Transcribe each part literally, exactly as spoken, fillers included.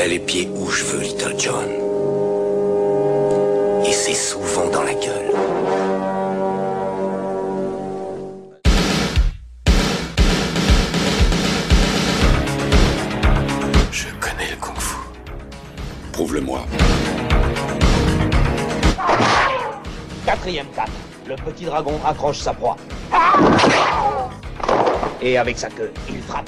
mets les pieds où je veux, Little John. Et c'est souvent dans la gueule. Je connais le kung-fu. Prouve-le-moi. Quatrième cap. Le petit dragon accroche sa proie. Et avec sa queue, il frappe.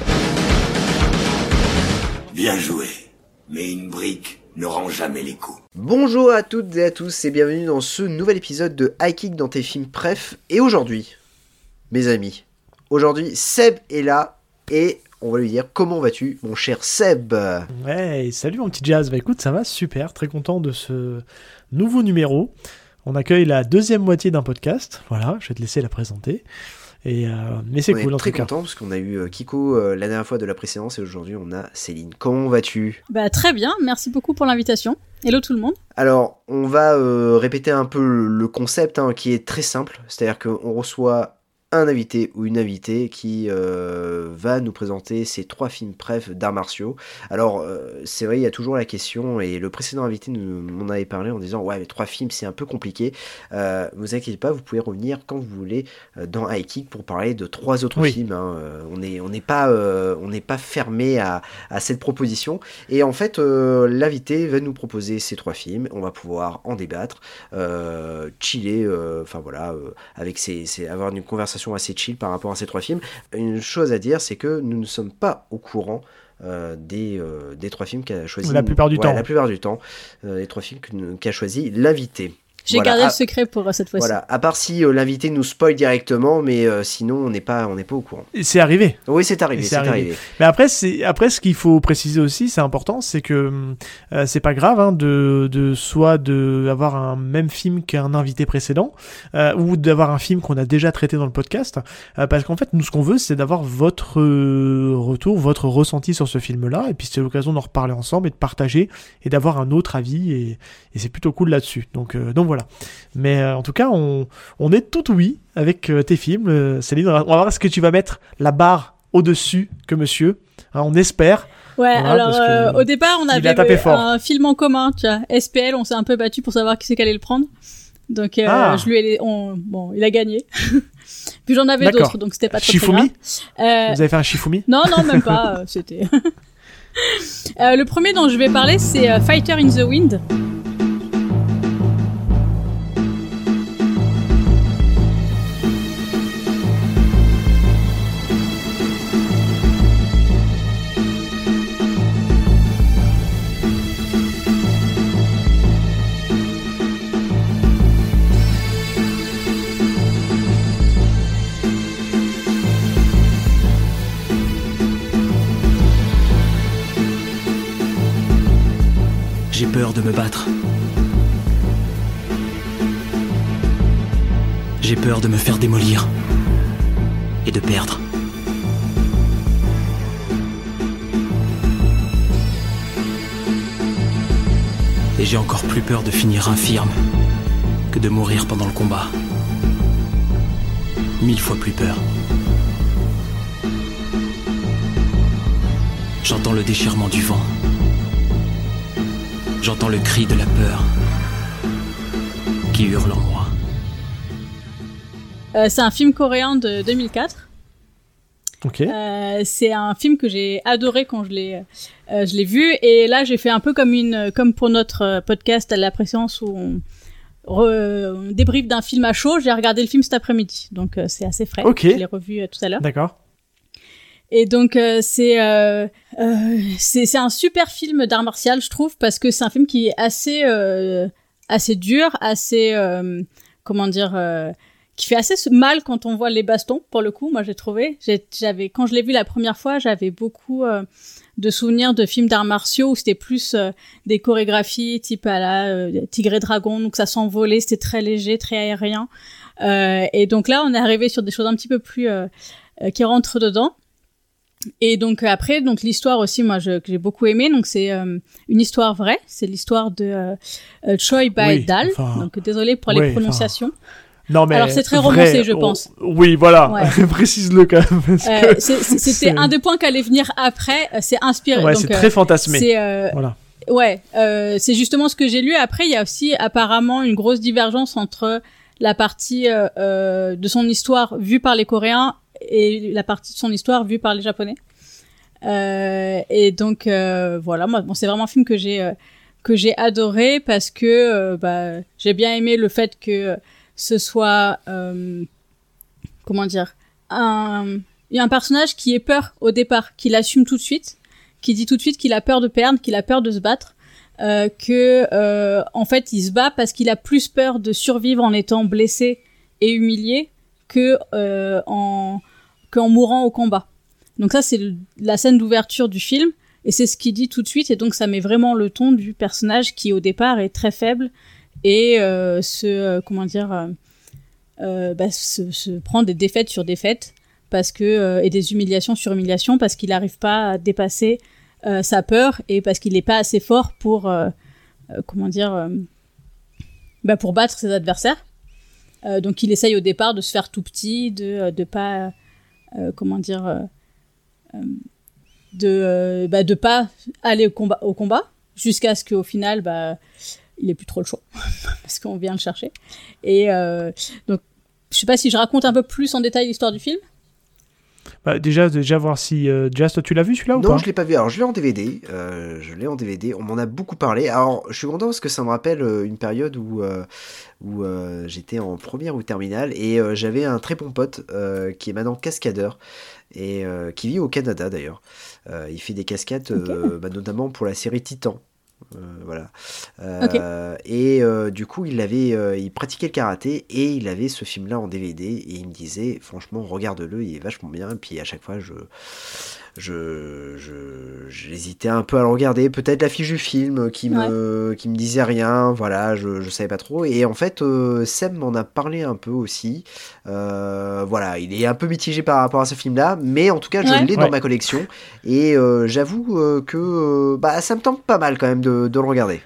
Bien joué. Mais une brique ne rend jamais les coups. Bonjour à toutes et à tous et bienvenue dans ce nouvel épisode de High Kick dans tes films préf. Et aujourd'hui, mes amis, aujourd'hui Seb est là et on va lui dire comment vas-tu mon cher Seb. Ouais, salut mon petit Jazz, bah écoute ça va super, très content de ce nouveau numéro. On accueille la deuxième moitié d'un podcast, voilà, je vais te laisser la présenter. Et euh, mais c'est on cool est en très tout cas. content parce qu'on a eu euh, Kiko euh, la dernière fois de la précédence et aujourd'hui on a Céline. Comment vas-tu ? Bah très bien, merci beaucoup pour l'invitation. Hello tout le monde. Alors on va euh, répéter un peu le, le concept hein, qui est très simple, c'est-à-dire qu'on reçoit un invité ou une invitée qui euh, va nous présenter ses trois films préf d'arts martiaux. Alors euh, c'est vrai, il y a toujours la question et le précédent invité nous, m'en avait parlé en disant ouais mais trois films c'est un peu compliqué. Euh, vous inquiétez pas, vous pouvez revenir quand vous voulez euh, dans High Kick pour parler de trois autres oui. films. Hein. Euh, on n'est on n'est pas euh, on n'est pas fermé à, à cette proposition et en fait euh, l'invité va nous proposer ces trois films. On va pouvoir en débattre, euh, chiller, enfin euh, voilà, euh, avec ces, ces avoir une conversation assez chill par rapport à ces trois films. Une chose à dire, c'est que nous ne sommes pas au courant euh, des, euh, des trois films qu'a choisi la plupart du ouais, temps. La plupart du temps, euh, les trois films qu'a choisi l'invité. J'ai voilà. gardé à, le secret pour euh, cette fois-ci. Voilà, à part si euh, l'invité nous spoil directement, mais euh, sinon on n'est pas, on n'est pas au courant. Et c'est arrivé. Oui, c'est arrivé, c'est, c'est arrivé. arrivé. Mais après, c'est après ce qu'il faut préciser aussi, c'est important, c'est que euh, c'est pas grave hein, de de soit de avoir un même film qu'un invité précédent euh, ou d'avoir un film qu'on a déjà traité dans le podcast, euh, parce qu'en fait, nous ce qu'on veut, c'est d'avoir votre euh, retour, votre ressenti sur ce film-là, et puis c'est l'occasion d'en reparler ensemble et de partager et d'avoir un autre avis, et, et c'est plutôt cool là-dessus. Donc euh, donc voilà. Mais euh, en tout cas, on, on est tout oui avec euh, tes films. Euh, Céline, on va voir ce que tu vas mettre la barre au-dessus que monsieur. Hein, on espère. Ouais, voilà, alors euh, au départ, on avait le, un film en commun, tu vois. S P L, on s'est un peu battu pour savoir qui c'est qui allait le prendre. Donc, euh, ah. je lui ai... On, bon, il a gagné. Puis j'en avais D'accord. d'autres, donc c'était pas trop Shifumi grave. Euh... Vous avez fait un Shifumi ? Non, non, même pas. euh, c'était... euh, le premier dont je vais parler, c'est euh, Fighter in the Wind. J'ai peur de me battre. J'ai peur de me faire démolir et de perdre. Et j'ai encore plus peur de finir infirme que de mourir pendant le combat. Mille fois plus peur. J'entends le déchirement du vent. J'entends le cri de la peur qui hurle en moi. Euh, c'est un film coréen de deux mille quatre. Ok. Euh, c'est un film que j'ai adoré quand je l'ai, euh, je l'ai vu. Et là, j'ai fait un peu comme une, comme pour notre podcast à la préséance où on, re, on débriefe d'un film à chaud. J'ai regardé le film cet après-midi, donc euh, c'est assez frais. Ok. Je l'ai revu euh, tout à l'heure. D'accord. Et donc euh, c'est euh, euh, c'est c'est un super film d'art martial, je trouve, parce que c'est un film qui est assez euh, assez dur, assez euh, comment dire, euh, qui fait assez mal quand on voit les bastons. Pour le coup, moi j'ai trouvé, j'ai, j'avais quand je l'ai vu la première fois, j'avais beaucoup euh, de souvenirs de films d'arts martiaux où c'était plus euh, des chorégraphies type à la euh, Tigre et Dragon, donc ça s'envolait, c'était très léger, très aérien. Euh, et donc là, on est arrivé sur des choses un petit peu plus euh, euh, qui rentrent dedans. Et donc après, donc l'histoire aussi, moi, je, que j'ai beaucoup aimé. Donc c'est euh, une histoire vraie. C'est l'histoire de euh, Choi Bae-dal. Oui, donc désolé pour les oui, prononciations. Non, mais alors c'est très vrai, romancé, je pense. Oh, oui, voilà. Ouais. Précise-le quand même. Parce euh, que c'est, c'était c'est... un des points qui allait venir après. C'est inspiré. Ouais, donc, c'est très euh, fantasmé. C'est, euh, voilà. ouais, euh, c'est justement ce que j'ai lu. Après, il y a aussi apparemment une grosse divergence entre la partie euh, euh, de son histoire vue par les Coréens et la partie de son histoire vue par les Japonais. Euh, et donc euh, voilà, moi, bon, c'est vraiment un film que j'ai euh, que j'ai adoré parce que euh, bah, j'ai bien aimé le fait que ce soit euh, comment dire un il y a un personnage qui ait peur au départ, qui l'assume tout de suite, qui dit tout de suite qu'il a peur de perdre, qu'il a peur de se battre. Euh, que euh, en fait il se bat parce qu'il a plus peur de survivre en étant blessé et humilié que euh, en qu'en mourant au combat. Donc ça c'est le, la scène d'ouverture du film et c'est ce qu'il dit tout de suite et donc ça met vraiment le ton du personnage qui au départ est très faible et euh, se euh, comment dire euh, euh, bah, se, se prend des défaites sur défaites parce que euh, et des humiliations sur humiliations parce qu'il n'arrive pas à dépasser Euh, sa peur et parce qu'il n'est pas assez fort pour euh, euh, comment dire euh, bah pour battre ses adversaires euh, donc il essaye au départ de se faire tout petit de de pas euh, comment dire euh, de euh, bah de pas aller au combat au combat jusqu'à ce qu'au final bah il ait plus trop le choix parce qu'on vient le chercher et euh, donc je sais pas si je raconte un peu plus en détail l'histoire du film. Bah, déjà, déjà voir si euh, Jazz, toi tu l'as vu celui-là ou non, pas? Non, je l'ai pas vu. Alors je l'ai en D V D. Euh, je l'ai en D V D. On m'en a beaucoup parlé. Alors je suis content parce que ça me rappelle euh, une période où euh, où euh, j'étais en première ou terminale et euh, j'avais un très bon pote euh, qui est maintenant cascadeur et euh, qui vit au Canada d'ailleurs. Euh, il fait des cascades euh, okay. bah, notamment pour la série Titan. Euh, voilà euh, okay. Et euh, du coup il avait euh, il pratiquait le karaté et il avait ce film là en D V D et il me disait franchement regarde-le, il est vachement bien. Et puis à chaque fois je je je j'hésitais un peu à le regarder, peut-être la fiche du film qui me ouais. qui me disait rien, voilà, je je savais pas trop et en fait euh, Seb m'en a parlé un peu aussi. Euh, voilà, il est un peu mitigé par rapport à ce film là, mais en tout cas je ouais. l'ai ouais. dans ma collection et euh, j'avoue euh, que euh, bah ça me tente pas mal quand même de, de le regarder.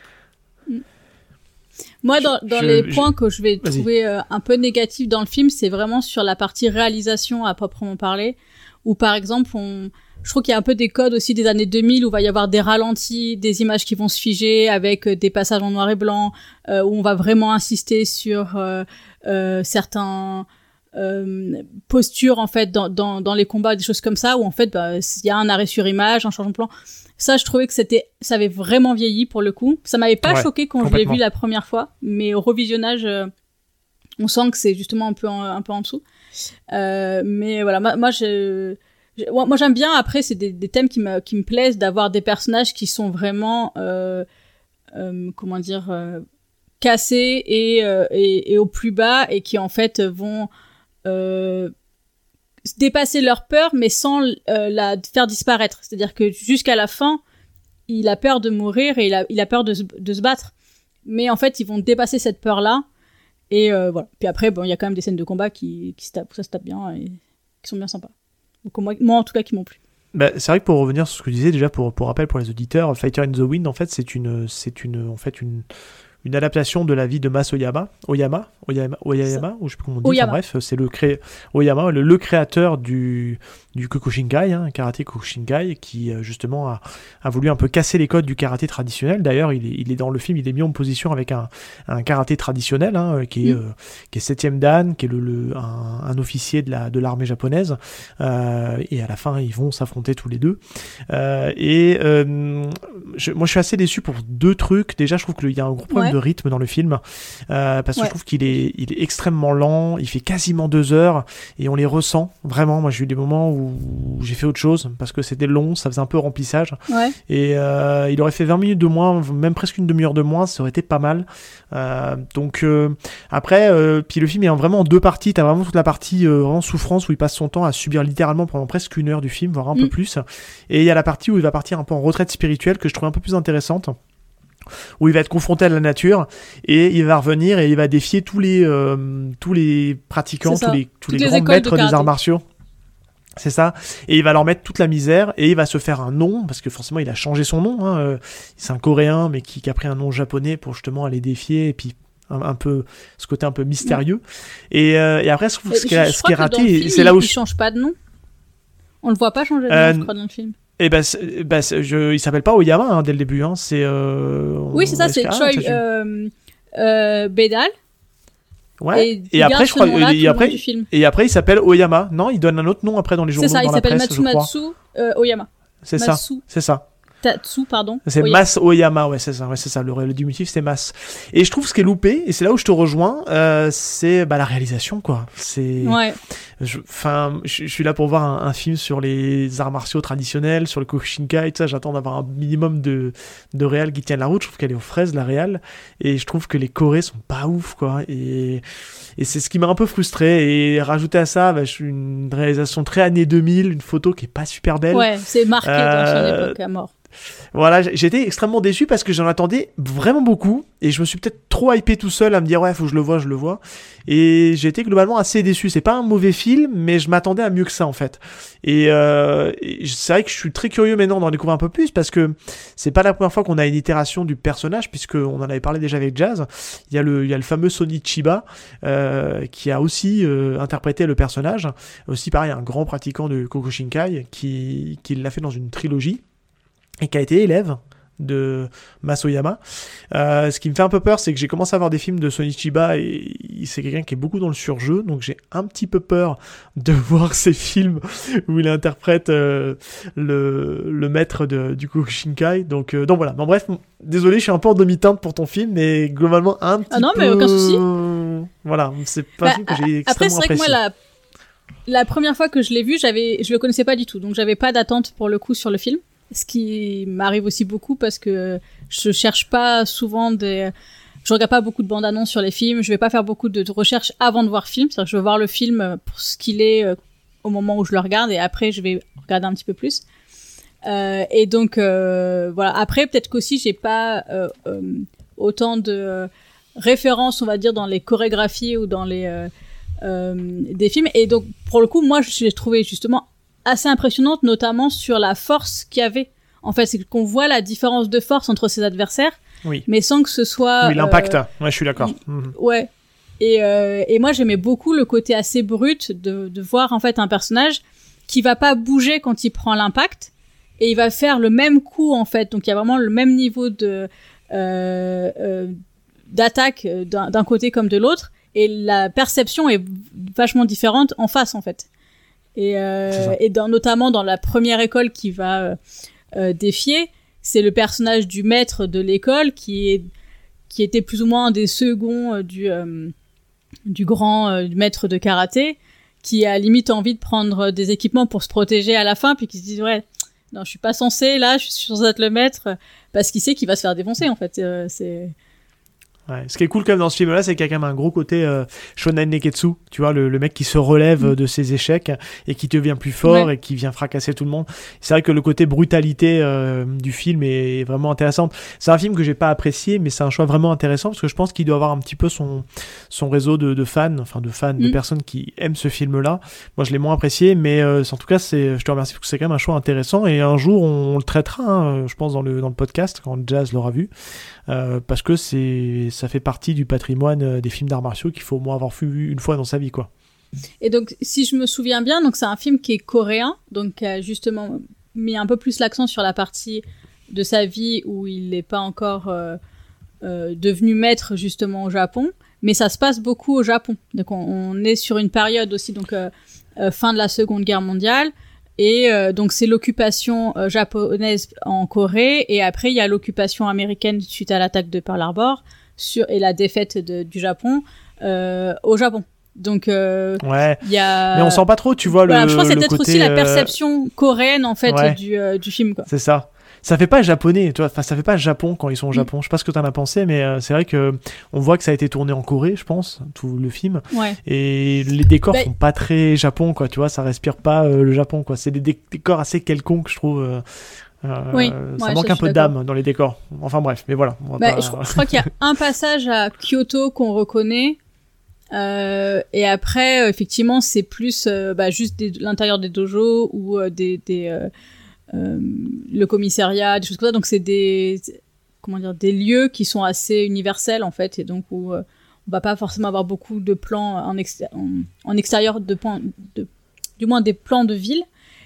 Moi, dans, dans je, les je, points je... que je vais Vas-y. trouver euh, un peu négatifs dans le film, c'est vraiment sur la partie réalisation à proprement parler, où par exemple, on, je trouve qu'il y a un peu des codes aussi des années deux mille où il va y avoir des ralentis, des images qui vont se figer avec euh, des passages en noir et blanc, euh, où on va vraiment insister sur euh, euh, certains euh, postures en fait dans, dans, dans les combats, des choses comme ça, où en fait, bah, il y a un arrêt sur image, un changement de plan. Ça, je trouvais que c'était, ça avait vraiment vieilli pour le coup. Ça m'avait pas ouais, choqué quand je l'ai vu la première fois, mais au revisionnage, euh, on sent que c'est justement un peu en, un peu en dessous. Euh, mais voilà, moi, moi, je, je, moi, j'aime bien. Après, c'est des, des thèmes qui me, qui me plaisent, d'avoir des personnages qui sont vraiment, euh, euh, comment dire, euh, cassés et, euh, et, et au plus bas et qui en fait vont euh, dépasser leur peur mais sans euh, la faire disparaître, c'est-à-dire que jusqu'à la fin il a peur de mourir et il a, il a peur de se, de se battre, mais en fait ils vont dépasser cette peur là et euh, voilà. Puis après bon il y a quand même des scènes de combat qui, qui se tapent, ça se tape bien et qui sont bien sympas, donc moi, moi en tout cas qui m'ont plu. Bah, c'est vrai que pour revenir sur ce que tu disais déjà pour, pour rappel pour les auditeurs, Fighter in the Wind en fait c'est une c'est une en fait une une adaptation de la vie de Mas Oyama, Oyama, Oyama, Oyama, ou je sais plus comment on dit, enfin, bref, c'est le cré... Oyama, le, le créateur du, du Kyokushinkai, hein, karaté Kyokushinkai, qui justement a, a voulu un peu casser les codes du karaté traditionnel. D'ailleurs, il est, il est dans le film, il est mis en position avec un, un karaté traditionnel, hein, qui est, mm. euh, qui est septième dan, qui est le, le, un, un officier de, la, de l'armée japonaise, euh, et à la fin, ils vont s'affronter tous les deux. Euh, et euh, je, moi, je suis assez déçu pour deux trucs. Déjà, je trouve qu'il y a un gros problème ouais. de rythme dans le film, euh, parce que ouais. je trouve qu'il est, il est extrêmement lent, il fait quasiment deux heures, et on les ressent, vraiment. Moi, j'ai eu des moments où j'ai fait autre chose, parce que c'était long, ça faisait un peu remplissage, ouais. et euh, il aurait fait vingt minutes de moins, même presque une demi-heure de moins, ça aurait été pas mal. Euh, donc, euh, après, euh, puis le film est vraiment en deux parties, t'as vraiment toute la partie euh, vraiment souffrance, où il passe son temps à subir littéralement pendant presque une heure du film, voire un mm. peu plus, et il y a la partie où il va partir un peu en retraite spirituelle, que je trouve un peu plus intéressante, où il va être confronté à la nature et il va revenir et il va défier tous les euh, tous les pratiquants, tous les tous les, les grands maîtres de des arts martiaux. C'est ça, et il va leur mettre toute la misère et il va se faire un nom, parce que forcément il a changé son nom, hein. C'est un Coréen mais qui, qui a pris un nom japonais pour justement aller défier, et puis un, un peu ce côté un peu mystérieux. Mmh. Et, euh, et après ce, ce, qui, je, ce qui est raté, film, c'est là où il, il change pas de nom. On le voit pas changer de nom, euh, je crois, dans le film. Et ben, bah, je, il s'appelle pas Oyama hein, dès le début. Hein. C'est. Euh, oui, c'est ça, c'est Choi euh, euh, Bedal. Ouais. Et, et après, je crois. Et après, et après, il s'appelle Oyama. Non, il donne un autre nom après dans les journaux. C'est ça, dans il s'appelle Matsumatsu euh, Oyama. C'est ça. C'est ça. Tatsu, pardon. C'est Oyama. Mas Oyama, ouais, c'est ça, ouais, c'est ça. Le, le diminutif, c'est Mas. Et je trouve ce qui est loupé, et c'est là où je te rejoins, euh, c'est bah, la réalisation, quoi. C'est. Ouais. Enfin, je, je suis là pour voir un, un film sur les arts martiaux traditionnels, sur le Kyokushinkai, tout ça. J'attends d'avoir un minimum de de réal qui tienne la route. Je trouve qu'elle est aux fraises, la réal, et je trouve que les chorés sont pas ouf, quoi. Et et c'est ce qui m'a un peu frustré. Et rajouter à ça, bah, je suis une réalisation très années deux mille, une photo qui est pas super belle. Ouais, c'est marqué euh... dans son époque à mort. Voilà, j'étais extrêmement déçu parce que j'en attendais vraiment beaucoup et je me suis peut-être trop hypé tout seul à me dire ouais faut que je le vois, je le vois et j'étais globalement assez déçu. C'est pas un mauvais film mais je m'attendais à mieux que ça en fait et, euh, et c'est vrai que je suis très curieux maintenant d'en découvrir un peu plus parce que c'est pas la première fois qu'on a une itération du personnage puisque on en avait parlé déjà avec Jazz. Il y a le, il y a le fameux Sonny Chiba euh, qui a aussi euh, interprété le personnage, aussi pareil un grand pratiquant de Kyokushinkai qui, qui l'a fait dans une trilogie et qui a été élève de Mas Oyama. Euh, ce qui me fait un peu peur, c'est que j'ai commencé à voir des films de Sonny Chiba et c'est quelqu'un qui est beaucoup dans le surjeu, donc j'ai un petit peu peur de voir ces films où il interprète euh, le, le maître de, du Kyokushinkai. Donc, euh, donc voilà. Bon, bref, désolé, je suis un peu en demi-teinte pour ton film, mais globalement un petit peu... Ah non, mais aucun souci. Voilà, c'est pas bah, un film que j'ai extrêmement après, c'est vrai apprécié. Que moi, la... la première fois que je l'ai vu, j'avais... je le connaissais pas du tout, donc j'avais pas d'attente pour le coup sur le film. Ce qui m'arrive aussi beaucoup parce que je cherche pas souvent des... Je regarde pas beaucoup de bandes annonces sur les films, je vais pas faire beaucoup de recherches avant de voir le film, c'est-à-dire que je veux voir le film pour ce qu'il est euh, au moment où je le regarde et après je vais regarder un petit peu plus. Euh, et donc euh, voilà, après peut-être qu'aussi j'ai pas euh, euh, autant de euh, références, on va dire, dans les chorégraphies ou dans les euh, euh, des films et donc pour le coup moi je l'ai trouvé justement assez impressionnante, notamment sur la force qu'il y avait. En fait, c'est qu'on voit la différence de force entre ses adversaires, oui. mais sans que ce soit... Oui, l'impact, euh, ouais, je suis d'accord. Mmh. Ouais. Et, euh, et moi, j'aimais beaucoup le côté assez brut de, de voir, en fait, un personnage qui va pas bouger quand il prend l'impact, et il va faire le même coup, en fait. Donc, il y a vraiment le même niveau de euh, euh, d'attaque d'un, d'un côté comme de l'autre, et la perception est vachement différente en face, en fait. Et, euh, et dans, notamment dans la première école qui va euh, euh, défier, c'est le personnage du maître de l'école qui est qui était plus ou moins un des seconds euh, du euh, du grand euh, maître de karaté, qui a limite envie de prendre des équipements pour se protéger à la fin, puis qui se dit ouais non je suis pas censé là, je suis censé être le maître, parce qu'il sait qu'il va se faire défoncer en fait. Euh, c'est Ouais. Ce qui est cool quand même dans ce film-là, c'est qu'il y a quand même un gros côté euh, shonen neketsu, tu vois, le, le mec qui se relève mmh. de ses échecs et qui devient plus fort ouais. et qui vient fracasser tout le monde. C'est vrai que le côté brutalité euh, du film est vraiment intéressant. C'est un film que j'ai pas apprécié, mais c'est un choix vraiment intéressant parce que je pense qu'il doit avoir un petit peu son son réseau de, de fans, enfin de fans, mmh. de personnes qui aiment ce film-là. Moi, je l'ai moins apprécié, mais euh, en tout cas, c'est, je te remercie parce que c'est quand même un choix intéressant et un jour on, on le traitera, hein, je pense dans le dans le podcast quand Jazz l'aura vu. Euh, parce que c'est, ça fait partie du patrimoine des films d'arts martiaux qu'il faut au moins avoir vu une fois dans sa vie, quoi. Et donc, si je me souviens bien, donc c'est un film qui est coréen, donc qui a justement mis un peu plus l'accent sur la partie de sa vie où il n'est pas encore euh, euh, devenu maître justement au Japon, mais ça se passe beaucoup au Japon. Donc, on, on est sur une période aussi, donc euh, euh, fin de la Seconde Guerre mondiale. Et euh, donc c'est l'occupation euh, japonaise en Corée et après il y a l'occupation américaine suite à l'attaque de Pearl Harbor sur et la défaite de, du Japon euh, au Japon. Donc euh, ouais. il y a mais on sent pas trop, tu vois, voilà, le je crois que c'est le peut-être côté, aussi la euh... perception coréenne en fait ouais. du euh, du film quoi. C'est ça. Ça fait pas japonais, tu vois, enfin ça fait pas Japon quand ils sont au Japon. Mm. Je sais pas ce que t'en as pensé, mais euh, c'est vrai que on voit que ça a été tourné en Corée, je pense, tout le film. Ouais. Et les décors bah... sont pas très Japon, quoi, tu vois, ça respire pas euh, le Japon, quoi. C'est des dé- décors assez quelconques, je trouve. Euh, euh, oui. Ça ouais, manque ça, un peu d'âme dans les décors. Enfin bref, mais voilà. On va bah, pas... je, je crois qu'il y a un passage à Kyoto qu'on reconnaît. Euh, et après, euh, effectivement, c'est plus euh, bah, juste des, l'intérieur des dojos ou euh, des, des euh, euh, le commissariat, des choses comme ça. Donc c'est des comment dire des lieux qui sont assez universels en fait, et donc où euh, on va pas forcément avoir beaucoup de plans en, exté- en, en extérieur de, de du moins des plans de ville.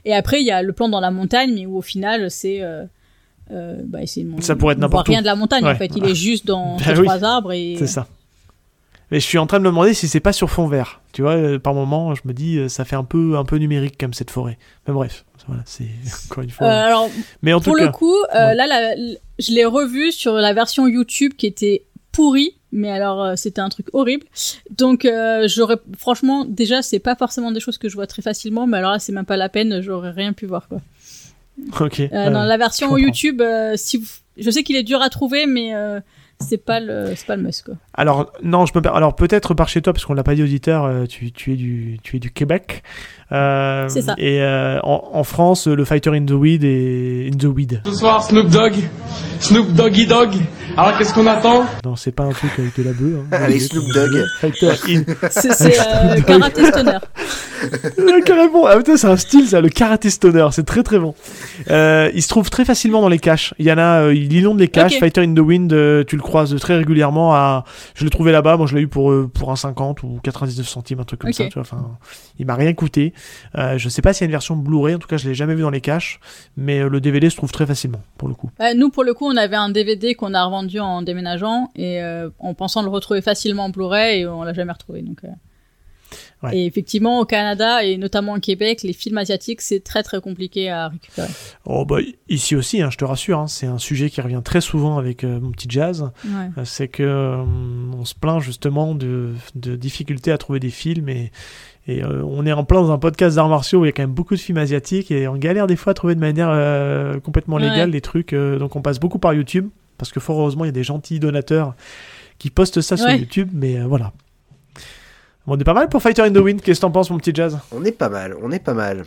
Et après, il y a le plan dans la montagne, mais où au final, c'est euh, euh, bah, c'est mon, ça pourrait être on voit n'importe rien où. de la montagne Ouais. en fait. Il est juste dans Bah ces oui. trois arbres et C'est ça. Mais je suis en train de me demander si c'est pas sur fond vert. Tu vois, euh, par moment, je me dis, euh, ça fait un peu, un peu numérique comme cette forêt. Mais bref, voilà, c'est encore une fois. Euh, alors, Mais en pour tout le cas, coup, euh, ouais. là, la- l- je l'ai revu sur la version YouTube qui était pourrie, mais alors euh, c'était un truc horrible. Donc, euh, j'aurais, franchement, déjà, c'est pas forcément des choses que je vois très facilement, mais alors là, c'est même pas la peine, j'aurais rien pu voir, quoi. ok. Euh, euh, dans la je version comprends. YouTube, euh, si vous... je sais qu'il est dur à trouver, mais euh, c'est pas le, c'est pas le must, quoi. Alors non, je me per- alors peut-être par chez toi parce qu'on l'a pas dit auditeur, euh, tu, tu es du tu es du Québec. Euh, C'est ça. Et euh, en, en France, le Fighter in the Weed est in the Weed. Ce soir, Snoop Dogg, Snoop Doggy Dogg. Alors qu'est-ce qu'on attend? Non, c'est pas un truc avec de la bœuf. Hein. Allez, Snoop Dogg. Fighter in. C'est, c'est euh, Karate Stoner. Ouais, carrément. Ah putain, c'est un style ça, le karaté stoner, c'est très très bon. Euh, il se trouve très facilement dans les caches. Il y en a, euh, il inonde les caches. Ok. Fighter in the Wind, euh, tu le croises très régulièrement. À, je l'ai trouvé là-bas. Moi, je l'ai eu pour euh, pour un cinquante ou quatre-vingt-dix-neuf centimes, un truc comme Ok. ça. Tu vois. Enfin, il m'a rien coûté. Euh, je sais pas s'il y a une version Blu-ray. En tout cas, je l'ai jamais vu dans les caches. Mais euh, le D V D se trouve très facilement pour le coup. Euh, nous, pour le coup, on avait un D V D qu'on a revendu en déménageant et euh, en pensant le retrouver facilement en Blu-ray et on l'a jamais retrouvé. Donc, euh... Ouais. Et effectivement, au Canada et notamment au Québec, les films asiatiques, c'est très très compliqué à récupérer. Oh bah ici aussi, hein, je te rassure. Hein, c'est un sujet qui revient très souvent avec euh, mon petit jazz. Ouais. Euh, c'est que euh, on se plaint justement de, de difficultés à trouver des films et, et euh, on est en plein dans un podcast d'arts martiaux où il y a quand même beaucoup de films asiatiques et on galère des fois à trouver de manière euh, complètement légale Ouais. les trucs. Euh, donc on passe beaucoup par YouTube parce que fort heureusement il y a des gentils donateurs qui postent ça sur Ouais. YouTube, mais euh, voilà. Bon, on est pas mal pour Fighter in the Wind. Qu'est-ce que t'en penses, mon petit jazz? On est pas mal, on est pas mal.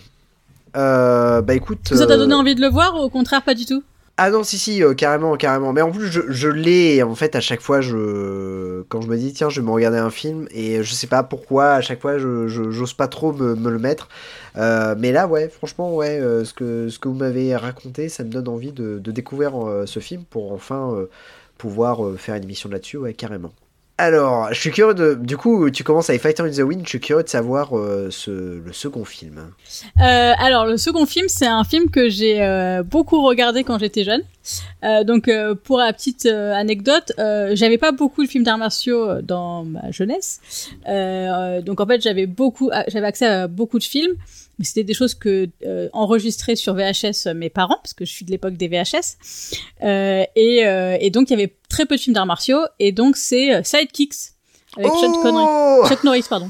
Euh, bah écoute. Ça t'a euh, donné envie de le voir ou au contraire pas du tout? Ah non, si, si, euh, carrément, carrément. Mais en plus, je, je l'ai, et en fait, à chaque fois, je... quand je me dis, tiens, je vais me regarder un film, et je sais pas pourquoi, à chaque fois, je, je- j'ose pas trop me, me le mettre. Euh, mais là, ouais, franchement, ouais, euh, ce, que, ce que vous m'avez raconté, ça me donne envie de, de découvrir euh, ce film pour enfin euh, pouvoir euh, faire une émission là-dessus, ouais, carrément. Alors, je suis curieux de... Du coup, tu commences avec Fighter in the Wind, je suis curieux de savoir euh, ce, le second film. Euh, alors le second film, c'est un film que j'ai euh, beaucoup regardé quand j'étais jeune. Euh, donc euh, pour la petite euh, anecdote, euh, j'avais pas beaucoup de films d'arts martiaux dans ma jeunesse. Euh, donc en fait j'avais beaucoup, j'avais accès à beaucoup de films, mais c'était des choses que euh, enregistrées sur V H S mes parents, parce que je suis de l'époque des V H S. Euh, et, euh, et donc il y avait très peu de films d'arts martiaux, et donc c'est euh, Sidekicks avec Chuck Connery, Oh Chuck Norris, pardon.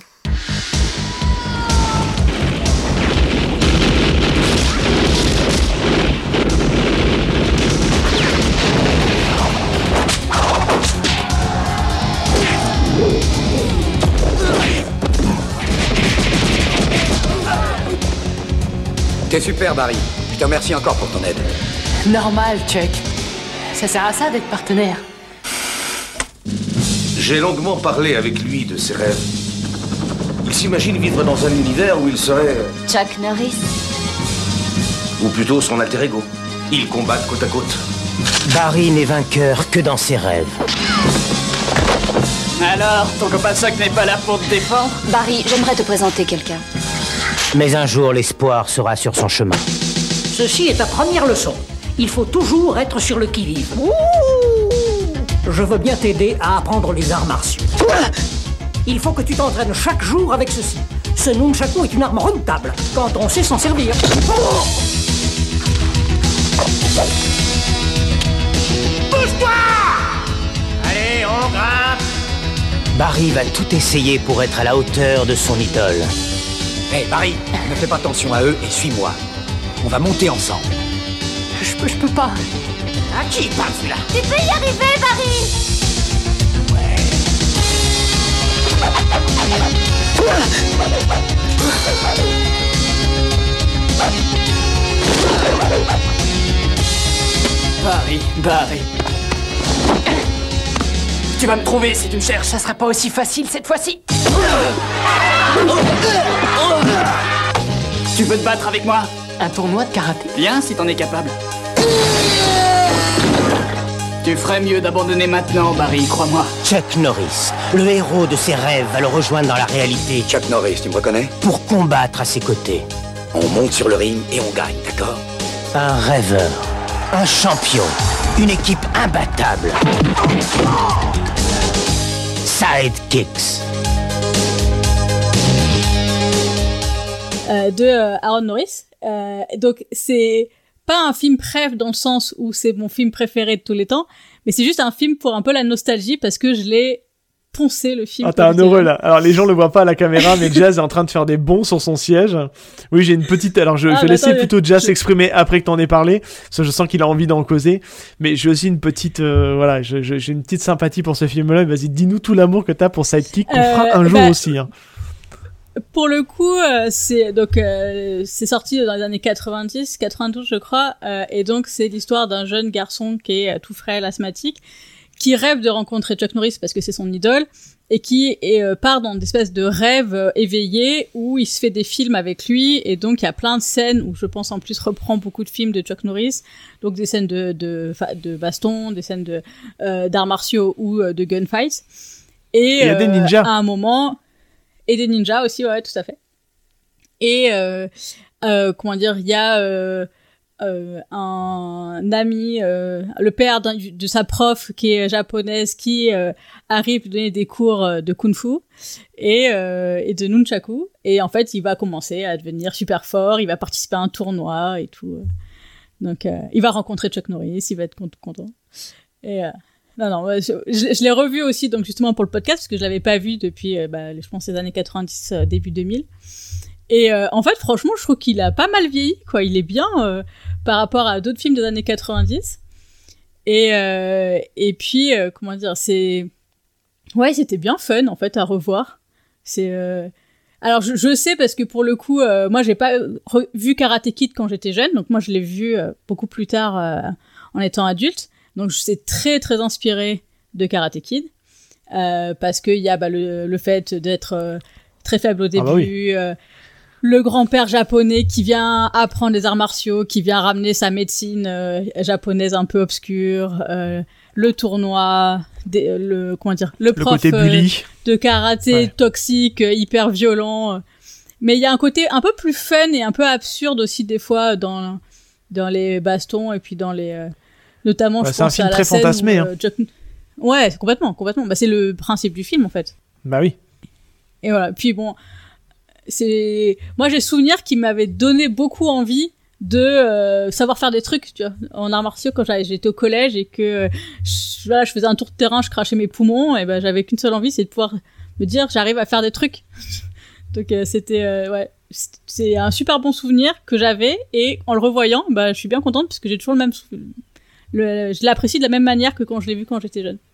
T'es super, Barry. Je te remercie encore pour ton aide. Normal, Chuck. Ça sert à ça d'être partenaire. J'ai longuement parlé avec lui de ses rêves. Il s'imagine vivre dans un univers où il serait... euh, Chuck Norris. ou plutôt son alter ego. Ils combattent côte à côte. Barry n'est vainqueur que dans ses rêves. Alors, ton copain Chuck n'est pas là pour te défendre? Barry, j'aimerais te présenter quelqu'un. Mais un jour, l'espoir sera sur son chemin. Ceci est ta première leçon. Il faut toujours être sur le qui-vive. Je veux bien t'aider à apprendre les arts martiaux. Il faut que tu t'entraînes chaque jour avec ceci. Ce nunchaku est une arme redoutable quand on sait s'en servir. Bouge-toi! Allez, on grimpe! Barry va tout essayer pour être à la hauteur de son idole. Hé, hey, Barry, ne fais pas attention à eux et suis-moi. On va monter ensemble. Je peux, je peux pas. À qui il parle, celui-là? Tu peux y arriver, Barry! Barry, Barry. Tu vas me trouver si tu me cherches. Ça sera pas aussi facile cette fois-ci. Tu veux te battre avec moi? Un tournoi de karaté? Viens si t'en es capable. Tu ferais mieux d'abandonner maintenant, Barry, crois-moi. Chuck Norris, le héros de ses rêves, va le rejoindre dans la réalité. Chuck Norris, tu me reconnais? Pour combattre à ses côtés. On monte sur le ring et on gagne, d'accord? Un rêveur, un champion, une équipe imbattable. Sidekicks. Euh, de euh, Aaron Norris. Euh, donc c'est pas un film préf dans le sens où c'est mon film préféré de tous les temps, mais c'est juste un film pour un peu la nostalgie parce que je l'ai poncé le film. Ah, t'as un heureux là. Alors les gens le voient pas à la caméra, mais Jazz est en train de faire des bonds sur son siège. Oui, j'ai une petite. Alors je, ah, je vais laisser attends, plutôt Jazz je... s'exprimer après que t'en aies parlé, parce que je sens qu'il a envie d'en causer. Mais j'ai aussi une petite, euh, voilà, je, je, j'ai une petite sympathie pour ce film-là. Vas-y, dis-nous tout l'amour que t'as pour Sidekick qu'on euh, fera un jour bah... aussi. Hein. Pour le coup, euh, c'est donc euh, c'est sorti dans les années quatre-vingt-dix, quatre-vingt-douze je crois, euh, et donc c'est l'histoire d'un jeune garçon qui est euh, tout frêle, asthmatique, qui rêve de rencontrer Chuck Norris parce que c'est son idole, et qui est, euh, part dans une espèce de rêve euh, éveillé où il se fait des films avec lui, et donc il y a plein de scènes où je pense en plus reprend beaucoup de films de Chuck Norris, donc des scènes de de, de baston, des scènes de euh, d'arts martiaux ou euh, de gunfights, et il y a euh, des ninjas à un moment. Et des ninjas aussi, ouais, tout à fait. Et, euh, euh, comment dire, il y a euh, euh, un ami, euh, le père d'un, de sa prof qui est japonaise, qui euh, arrive donner des cours de kung-fu et, euh, et de nunchaku. Et en fait, il va commencer à devenir super fort, il va participer à un tournoi et tout. Donc, euh, il va rencontrer Chuck Norris, il va être content. Et... Euh, Non, non, je, je l'ai revu aussi, donc justement pour le podcast, parce que je l'avais pas vu depuis, euh, bah, je pense, les années quatre-vingt-dix, euh, début deux mille. Et euh, en fait, franchement, je trouve qu'il a pas mal vieilli, quoi. Il est bien euh, par rapport à d'autres films des années quatre-vingt-dix. Et euh, et puis, euh, comment dire, c'est... Ouais, c'était bien fun, en fait, à revoir. C'est... Euh... Alors, je, je sais, parce que pour le coup, euh, moi, j'ai pas re- vu Karate Kid quand j'étais jeune, donc moi, je l'ai vu euh, beaucoup plus tard euh, en étant adulte. Donc, je suis très, très inspirée de Karate Kid, euh, parce qu'il y a bah, le, le fait d'être euh, très faible au début, ah bah oui. euh, le grand-père japonais qui vient apprendre les arts martiaux, qui vient ramener sa médecine euh, japonaise un peu obscure, euh, le tournoi, des, le comment dire, le prof le euh, de karaté ouais. toxique, euh, hyper violent. Mais il y a un côté un peu plus fun et un peu absurde aussi des fois dans dans les bastons et puis dans les euh, notamment bah, je pense à la scène. C'est un film très fantasmé. Où, euh, Chuck... Ouais, complètement, complètement. Bah c'est le principe du film en fait. Bah oui. Et voilà. Puis bon, c'est moi j'ai souvenir qui m'avait donné beaucoup envie de euh, savoir faire des trucs, tu vois, en arts martiaux quand j'étais au collège et que je, voilà, je faisais un tour de terrain, je crachais mes poumons et ben j'avais qu'une seule envie, c'est de pouvoir me dire j'arrive à faire des trucs. Donc euh, c'était euh, ouais, c'est un super bon souvenir que j'avais et en le revoyant, bah je suis bien contente parce que j'ai toujours le même souvenir. Le, je l'apprécie de la même manière que quand je l'ai vu quand j'étais jeune.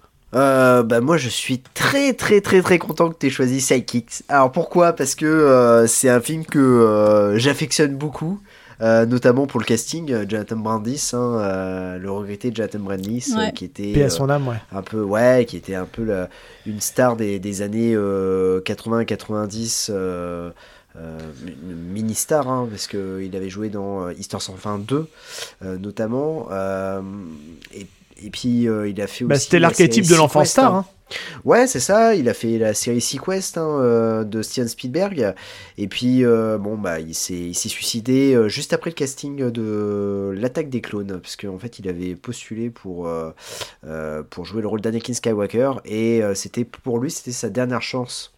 Euh, bah moi je suis très très très très content que tu aies choisi Sidekicks. Alors pourquoi ? Parce que euh, c'est un film que euh, j'affectionne beaucoup, euh, notamment pour le casting, Jonathan Brandis, hein, euh, le regretté Jonathan Brandis, ouais. euh, qui était Paix à son âme, ouais. euh, un peu ouais, qui était un peu la, une star des, des années euh, quatre-vingts quatre-vingt-dix. Euh, Euh, mini star hein, parce que il avait joué dans euh, Histoire sans fin deux euh, notamment euh, et, et puis euh, il a fait bah, aussi c'était l'archétype de l'enfant star hein. Ouais c'est ça, il a fait la série Sequest hein, euh, de Steven Spielberg et puis euh, bon bah il s'est, il s'est suicidé euh, juste après le casting de l'Attaque des clones parce qu'en fait il avait postulé pour euh, euh, pour jouer le rôle d'Anakin Skywalker et euh, c'était pour lui c'était sa dernière chance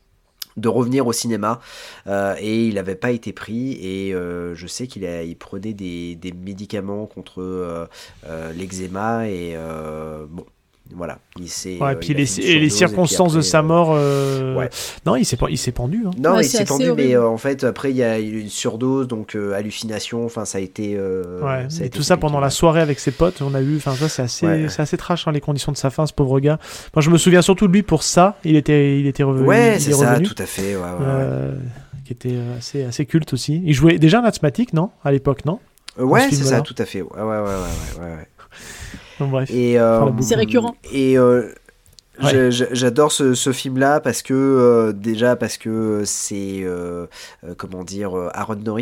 de revenir au cinéma euh, et il n'avait pas été pris et euh, je sais qu'il a, il prenait des, des médicaments contre euh, euh, l'eczéma et euh, bon voilà il s'est ouais, euh, puis les, et les circonstances et après, de sa mort euh... ouais. non il s'est, il s'est pendu hein. non ouais, il s'est pendu horrible. Mais euh, en fait après il y a eu une surdose donc euh, hallucination enfin ça a été euh, ouais, ça a et été tout ça pendant la soirée avec ses potes on a eu enfin ça c'est assez ouais. c'est assez trash hein, les conditions de sa fin ce pauvre gars moi je me souviens surtout de lui pour ça il était il était revenu ouais il c'est est ça revenu, tout à fait ouais, ouais, euh, ouais. qui était assez assez culte aussi il jouait déjà un asthmatique non à l'époque non euh, ouais c'est ça tout à fait ouais ouais ouais ouais ouais, ouais. Donc, bref. Et euh, c'est récurrent et euh, Ouais. j'adore ce, ce film-là parce que euh, déjà parce que c'est euh, euh, comment dire Aaron Norris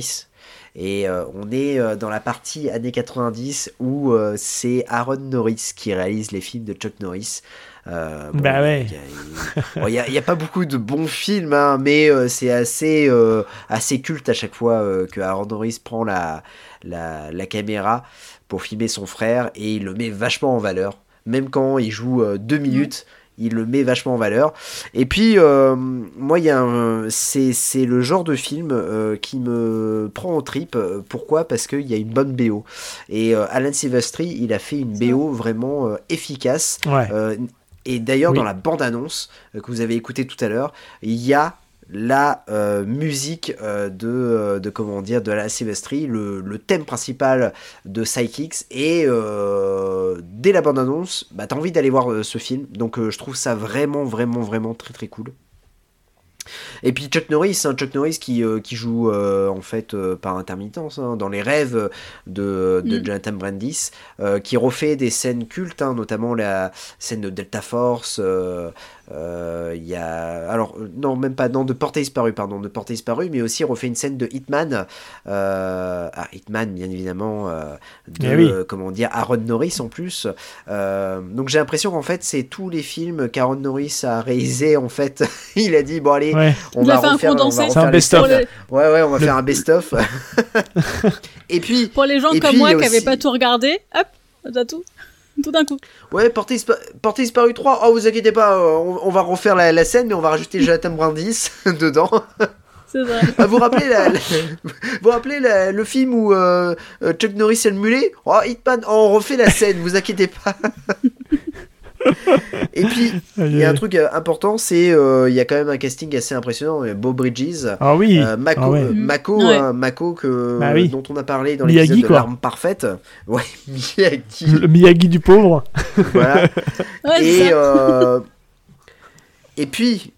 Et euh, on est euh, dans la partie années quatre-vingt-dix où euh, c'est Aaron Norris qui réalise les films de Chuck Norris. Euh, bon, bah ouais. Il n'y a, a, a pas beaucoup de bons films, hein, mais euh, c'est assez, euh, assez culte à chaque fois euh, que Aaron Norris prend la, la, la caméra pour filmer son frère et il le met vachement en valeur. Même quand il joue euh, deux minutes, mmh. il le met vachement en valeur. Et puis, euh, moi, il y a un, c'est, c'est le genre de film euh, qui me prend en trip. Pourquoi ? Parce qu'il y a une bonne B O. Et euh, Alan Silvestri, il a fait une B O vraiment euh, efficace. Ouais. Euh, et d'ailleurs, oui. dans la bande-annonce euh, que vous avez écoutée tout à l'heure, il y a la euh, musique euh, de, euh, de comment dire de Alan Silvestri, le, le thème principal de Psychics, et euh, dès la bande-annonce, bah, t'as envie d'aller voir euh, ce film, donc euh, je trouve ça vraiment, vraiment, vraiment très très cool. Et puis Chuck Norris, hein, Chuck Norris qui, euh, qui joue euh, en fait euh, par intermittence hein, dans les rêves de, de mm. Jonathan Brandis, euh, qui refait des scènes cultes, hein, notamment la scène de Delta Force. Il euh, euh, y a alors non même pas non de Portée disparue pardon de Portée disparue, mais aussi refait une scène de Hitman. Euh, ah Hitman bien évidemment euh, de oui. euh, comment dire Aaron Norris en plus. Euh, donc j'ai l'impression qu'en fait c'est tous les films qu'Aaron Norris a réalisé en fait. Il a dit bon allez. Ouais. On va, refaire, on va refaire un best-of. Les... Ouais, ouais, on va le... faire un best-of. Et puis. Pour les gens comme puis, moi qui aussi... n'avaient pas tout regardé, hop, t'as tout. Tout d'un coup. Ouais, Portée Dispa... disparue trois. Oh, vous inquiétez pas, on, on va refaire la, la scène, mais on va rajouter Jonathan Brandis dedans. C'est vrai. Ah, vous rappelez, la, la... vous rappelez la, le film où euh, Chuck Norris et le mulet ? Oh, Hitman, oh, on refait la scène, vous inquiétez pas. Et puis il y a un truc important, c'est euh, il y a quand même un casting assez impressionnant. Beau Bridges, ah oui, euh, Mako, ah ouais. euh, Mako, ouais. hein, Mako que, bah oui. dont on a parlé dans Miyagi, l'épisode quoi. de L'arme parfaite. Ouais, Miyagi. Le Miyagi du pauvre. Voilà. Ouais, et euh, et puis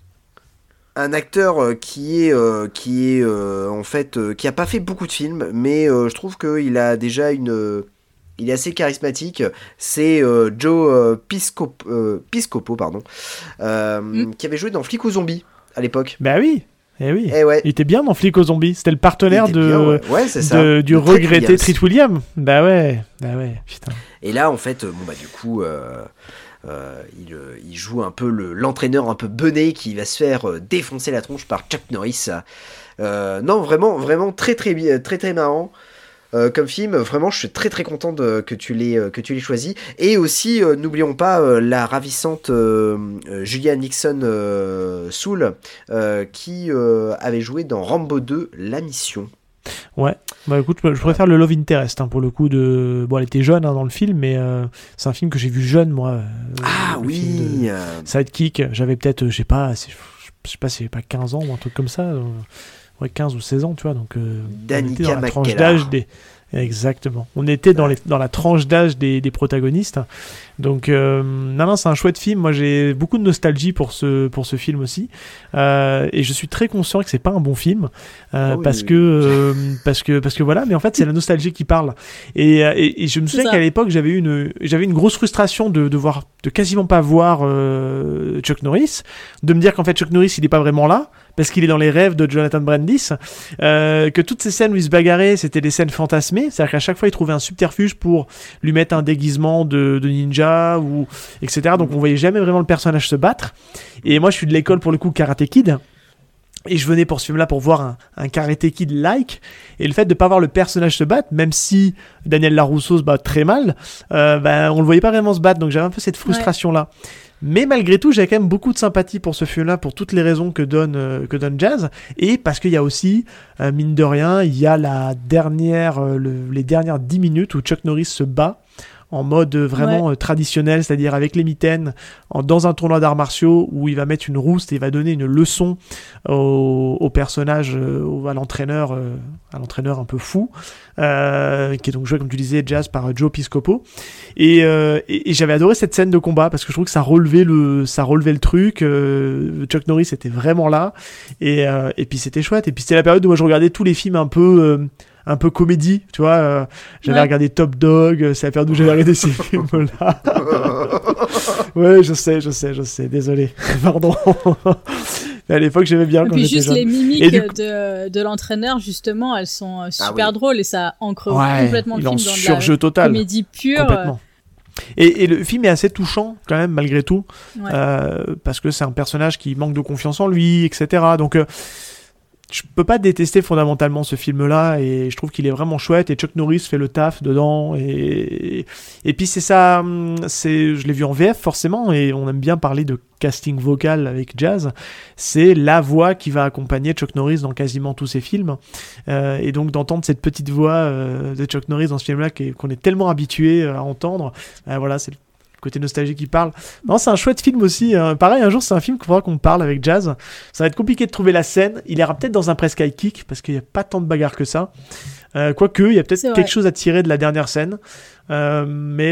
un acteur qui est euh, qui est euh, en fait euh, qui a pas fait beaucoup de films, mais euh, je trouve qu'il a déjà une euh, il est assez charismatique, c'est euh, Joe euh, Piscopo, euh, Piscopo pardon, euh, mm. qui avait joué dans Flic aux zombies à l'époque. Bah oui, eh oui. Eh ouais. Il était bien dans Flic aux zombies, c'était le partenaire de, bien, ouais. Ouais, c'est ça. de du de regretté Treat Williams. Bah ouais, bah ouais, putain. Et là en fait, bon bah du coup, euh, euh, il, il joue un peu le, l'entraîneur un peu bené qui va se faire euh, défoncer la tronche par Chuck Norris. Euh, non, vraiment, vraiment très très très très, très marrant. Euh, comme film, vraiment, je suis très très content de, que tu l'aies euh, que tu l'aies choisi. Et aussi, euh, n'oublions pas euh, la ravissante euh, euh, Julia Nixon euh, Soul, euh, qui euh, avait joué dans Rambo deux, La Mission. Ouais, bah écoute, je préfère le Love Interest hein, pour le coup de. Bon, elle était jeune hein, dans le film, mais euh, c'est un film que j'ai vu jeune moi. Euh, ah oui. Euh... Sidekick, j'avais peut-être, je sais pas, je sais pas, c'est pas quinze ans ou un truc comme ça. Euh... Ouais, quinze ou seize ans, tu vois, donc euh, on était dans la tranche d'âge des... Exactement. On était dans, les... dans la tranche d'âge des, des protagonistes. Donc, euh... non, non, c'est un chouette film. Moi, j'ai beaucoup de nostalgie pour ce, pour ce film aussi. Euh... Et je suis très conscient que c'est pas un bon film. Euh, oh oui, parce, oui. Que, euh... parce, que, parce que voilà, mais en fait, c'est la nostalgie qui parle. Et, et, et je me souviens qu'à l'époque, j'avais eu une, j'avais une grosse frustration de, de, voir, de quasiment pas voir euh... Chuck Norris, de me dire qu'en fait, Chuck Norris, il est pas vraiment là. Parce qu'il est dans les rêves de Jonathan Brandis, euh, que toutes ces scènes où il se bagarrait, c'était des scènes fantasmées, c'est-à-dire qu'à chaque fois, il trouvait un subterfuge pour lui mettre un déguisement de, de ninja, ou et cetera. Donc, on voyait jamais vraiment le personnage se battre. Et moi, je suis de l'école, pour le coup, Karate Kid, et je venais pour ce film-là pour voir un, un Karate Kid-like, et le fait de pas voir le personnage se battre, même si Daniel LaRusso se bat très mal, euh, ben, on le voyait pas vraiment se battre, donc j'avais un peu cette frustration-là. Ouais. Mais malgré tout, j'avais quand même beaucoup de sympathie pour ce film-là, pour toutes les raisons que donne, euh, que donne Jazz, et parce qu'il y a aussi, euh, mine de rien, il y a la dernière, euh, le, les dernières dix minutes où Chuck Norris se bat en mode vraiment ouais. euh, traditionnel, c'est-à-dire avec les mitaines, en, dans un tournoi d'arts martiaux où il va mettre une rouste et il va donner une leçon au, au personnage, euh, à l'entraîneur, euh, à l'entraîneur un peu fou, euh, qui est donc joué, comme tu disais, Jazz, par Joe Piscopo. Et, euh, et, et j'avais adoré cette scène de combat parce que je trouve que ça relevait le, ça relevait le truc. Euh, Chuck Norris était vraiment là, et, euh, et puis c'était chouette. Et puis c'était la période où moi je regardais tous les films un peu. Euh, un peu comédie, tu vois, euh, j'avais ouais. regardé Top Dog, c'est la période où j'avais regardé ces films-là. Ouais, je sais, je sais, je sais, désolé, pardon. Mais à l'époque, j'aimais bien et quand puis j'étais juste jeune. les mimiques Et du... de, de l'entraîneur, justement, elles sont euh, super ah, oui. drôles et ça ancre ouais, complètement le film dans surjeu de la total. comédie pure. Complètement. Et, et le film est assez touchant quand même malgré tout, ouais. euh, parce que c'est un personnage qui manque de confiance en lui, et cetera. Donc euh, je peux pas détester fondamentalement ce film-là, et je trouve qu'il est vraiment chouette, et Chuck Norris fait le taf dedans, et, et puis c'est ça, c'est, je l'ai vu en V F forcément, et on aime bien parler de casting vocal avec Jazz, c'est la voix qui va accompagner Chuck Norris dans quasiment tous ses films, euh, et donc d'entendre cette petite voix euh, de Chuck Norris dans ce film-là qu'on est tellement habitué à entendre, euh, voilà, c'est le côté nostalgie qui parle. Non, c'est un chouette film aussi. Hein. Pareil, un jour, c'est un film qu'il faudra qu'on parle avec Jazz. Ça va être compliqué de trouver la scène. Il ira peut-être dans un press high kick parce qu'il n'y a pas tant de bagarres que ça. Euh, Quoique, il y a peut-être quelque chose à tirer de la dernière scène. Euh,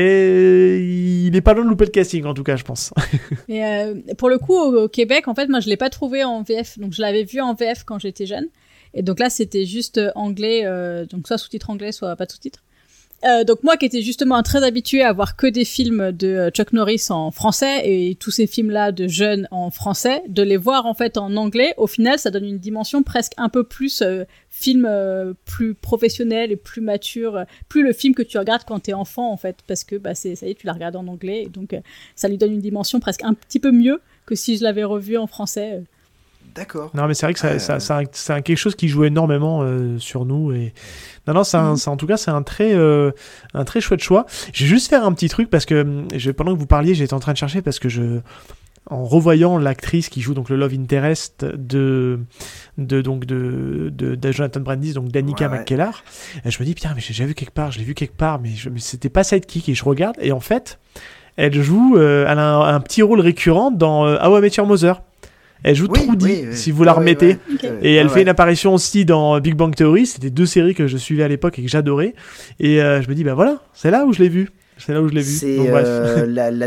mais il n'est pas loin de louper le casting, en tout cas, je pense. Et euh, pour le coup, au, au Québec, en fait, moi, je l'ai pas trouvé en V F. Donc, je l'avais vu en V F quand j'étais jeune. Et donc là, c'était juste anglais. Euh, donc, soit sous-titre anglais, soit pas de sous-titre. Euh, donc moi qui étais justement très habituée à voir que des films de Chuck Norris en français et tous ces films-là de jeunes en français, de les voir en fait en anglais, au final ça donne une dimension presque un peu plus euh, film euh, plus professionnel et plus mature, euh, plus le film que tu regardes quand t'es enfant en fait, parce que bah c'est ça y est tu la regardes en anglais et donc euh, ça lui donne une dimension presque un petit peu mieux que si je l'avais revu en français. Euh. D'accord. Non, mais c'est vrai que ça, euh... ça, ça, c'est un quelque chose qui joue énormément euh, sur nous. Et... Non, non, c'est un, mmh. c'est, en tout cas, c'est un très, euh, un très chouette choix. Je vais juste faire un petit truc parce que je, pendant que vous parliez, j'étais en train de chercher parce que je, en revoyant l'actrice qui joue donc le love interest de, de, donc de, de, de Jonathan Brandis, donc Danica ouais, McKellar, ouais. je me dis, putain, mais j'ai déjà vu quelque part, je l'ai vu quelque part, mais, je, mais c'était pas Sidekick. Et je regarde, et en fait, elle joue, euh, elle a un, un petit rôle récurrent dans euh, How I Met Your Mother. Elle joue oui, Trudy, oui, oui. si vous la remettez. Oui, oui. Okay. Et elle ah, fait ouais. une apparition aussi dans Big Bang Theory. C'était deux séries que je suivais à l'époque et que j'adorais. Et euh, je me dis, bah voilà, c'est là où je l'ai vu. C'est là où je l'ai vu. C'est Donc, euh, la, la,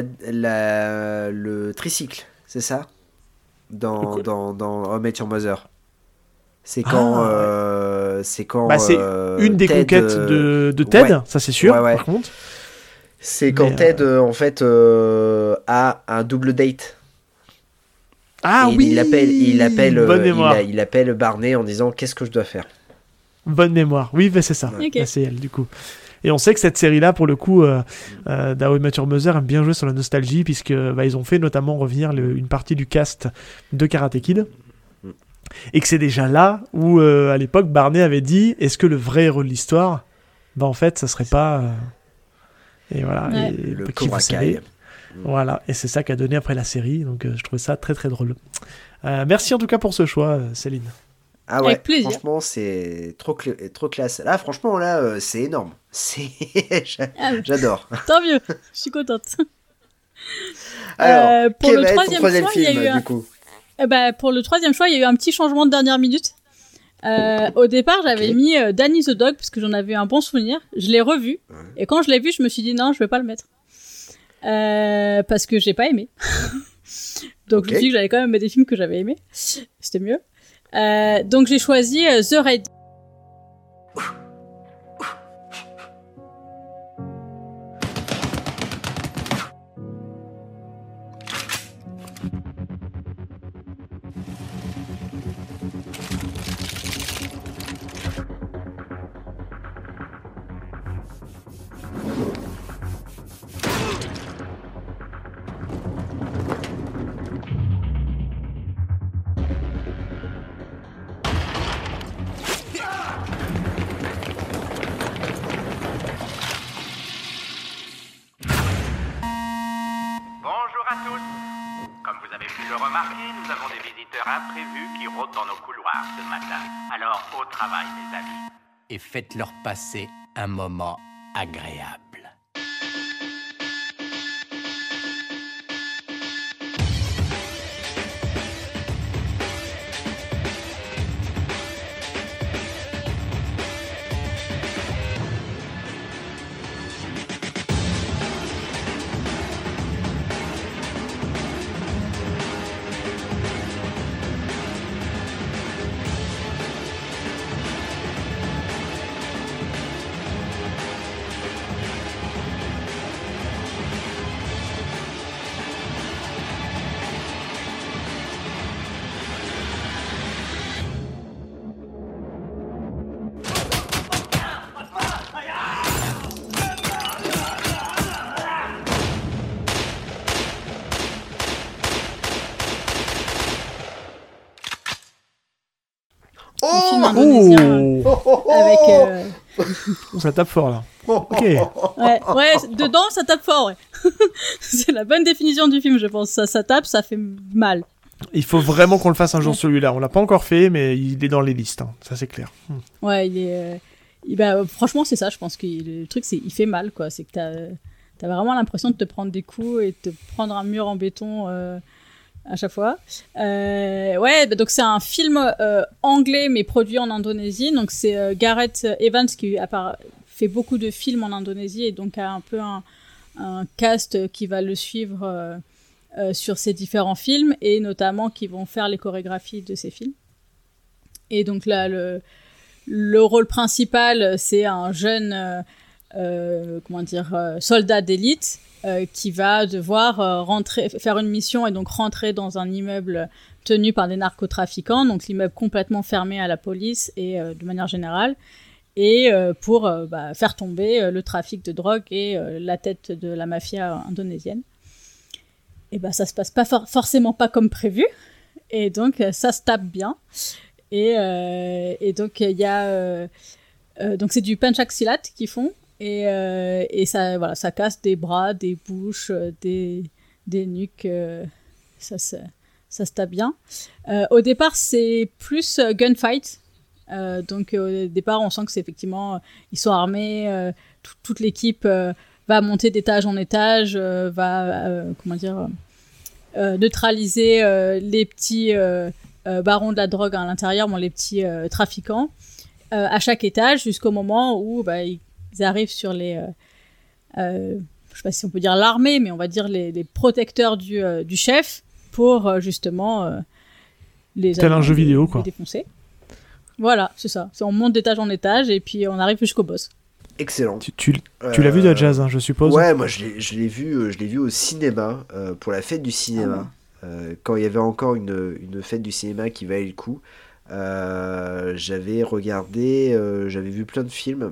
la, le tricycle, c'est ça dans, dans, dans How I Met Your Mother. C'est quand... Ah, euh, c'est quand... Bah, c'est euh, une des Ted, conquêtes de, de Ted, ouais. ça c'est sûr, ouais, ouais. par contre. C'est quand Mais, Ted, euh... en fait, euh, a un double date. Ah et oui, il appelle, il appelle, Bonne euh, mémoire. il, il appelle Barney en disant qu'est-ce que je dois faire. Bonne mémoire. Oui, bah c'est ça. Okay. Bah, c'est elle du coup. Et on sait que cette série-là, pour le coup, euh, euh, d'How I Met Your Mother aime bien jouer sur la nostalgie puisque bah, ils ont fait notamment revenir le, une partie du cast de Karate Kid. Et que c'est déjà là où, euh, à l'époque, Barney avait dit est-ce que le vrai héros de l'histoire, bah en fait, ça serait pas. Euh... Et voilà. Ouais. Et, le qui vous savez. Voilà, et c'est ça qu'a donné après la série, donc euh, je trouvais ça très très drôle. Euh, merci en tout cas pour ce choix, euh, Céline. Ah ouais, franchement, c'est trop, cl- trop classe. Là, franchement, là, euh, c'est énorme. C'est... J'a- ah, j'adore. Tant mieux, je suis contente. Alors, euh, pour quel le va troisième, troisième choix, film, il y a eu du un... coup eh ben, pour le troisième choix, il y a eu un petit changement de dernière minute. Euh, au départ, j'avais okay. mis euh, Danny the Dog, parce que j'en avais un bon souvenir. Je l'ai revu, ouais. et quand je l'ai vu, je me suis dit non, je vais pas le mettre. Euh, parce que j'ai pas aimé. donc okay. je me suis dit que j'allais quand même mettre des films que j'avais aimés. C'était mieux. Euh, donc j'ai choisi euh, The Raid. Imprévus qui rôdent dans nos couloirs ce matin. Alors, au travail, mes amis. Et faites-leur passer un moment agréable. Oh le film indonésien oh avec. Euh... Ça tape fort là. Ok. Ouais, ouais, dedans ça tape fort. Ouais. C'est la bonne définition du film, je pense. Ça, ça tape, ça fait mal. Il faut vraiment qu'on le fasse un jour celui-là. On l'a pas encore fait, mais il est dans les listes. Hein. Ça c'est clair. Ouais, il est. Euh... Il, bah, franchement, c'est ça. Je pense que le truc, c'est il fait mal, quoi. C'est que t'as, t'as vraiment l'impression de te prendre des coups et de te prendre un mur en béton. Euh... à chaque fois. Euh, ouais, bah donc c'est un film euh, anglais mais produit en Indonésie. Donc c'est euh, Gareth Evans qui a par... fait beaucoup de films en Indonésie et donc a un peu un, un cast qui va le suivre euh, euh, sur ses différents films et notamment qui vont faire les chorégraphies de ces films. Et donc là, le, le rôle principal, c'est un jeune euh, euh, comment dire, euh, soldat d'élite Euh, qui va devoir euh, rentrer, faire une mission et donc rentrer dans un immeuble tenu par des narcotrafiquants, donc l'immeuble complètement fermé à la police et euh, de manière générale, et euh, pour euh, bah, faire tomber euh, le trafic de drogue et euh, la tête de la mafia indonésienne. Et bah ça se passe pas for- forcément pas comme prévu, et donc euh, ça se tape bien. Et, euh, et donc il y a euh, euh, donc c'est du pencak silat qu'ils font. Et, euh, et ça, voilà, ça casse des bras, des bouches, euh, des, des nuques, euh, ça, ça, ça se tape bien. Euh, au départ, c'est plus euh, gunfight. Euh, donc au départ, on sent que c'est effectivement, euh, ils sont armés, euh, t- toute l'équipe euh, va monter d'étage en étage, euh, va, euh, comment dire, euh, neutraliser euh, les petits euh, euh, barons de la drogue à l'intérieur, bon, les petits euh, trafiquants, euh, à chaque étage, jusqu'au moment où bah, ils Ils arrivent sur les, euh, euh, je sais pas si on peut dire l'armée, mais on va dire les, les protecteurs du, euh, du chef pour euh, justement euh, les, tel un jeu les, vidéo les quoi. défoncer. Voilà, c'est ça. C'est, on monte d'étage en étage et puis on arrive jusqu'au boss. Excellent. Tu, tu, tu l'as vu de Jazz, hein, je suppose. Ouais, moi je l'ai, je l'ai vu, je l'ai vu au cinéma euh, pour la fête du cinéma, ah ouais. euh, quand il y avait encore une, une fête du cinéma qui valait le coup. Euh, j'avais regardé, euh, j'avais vu plein de films.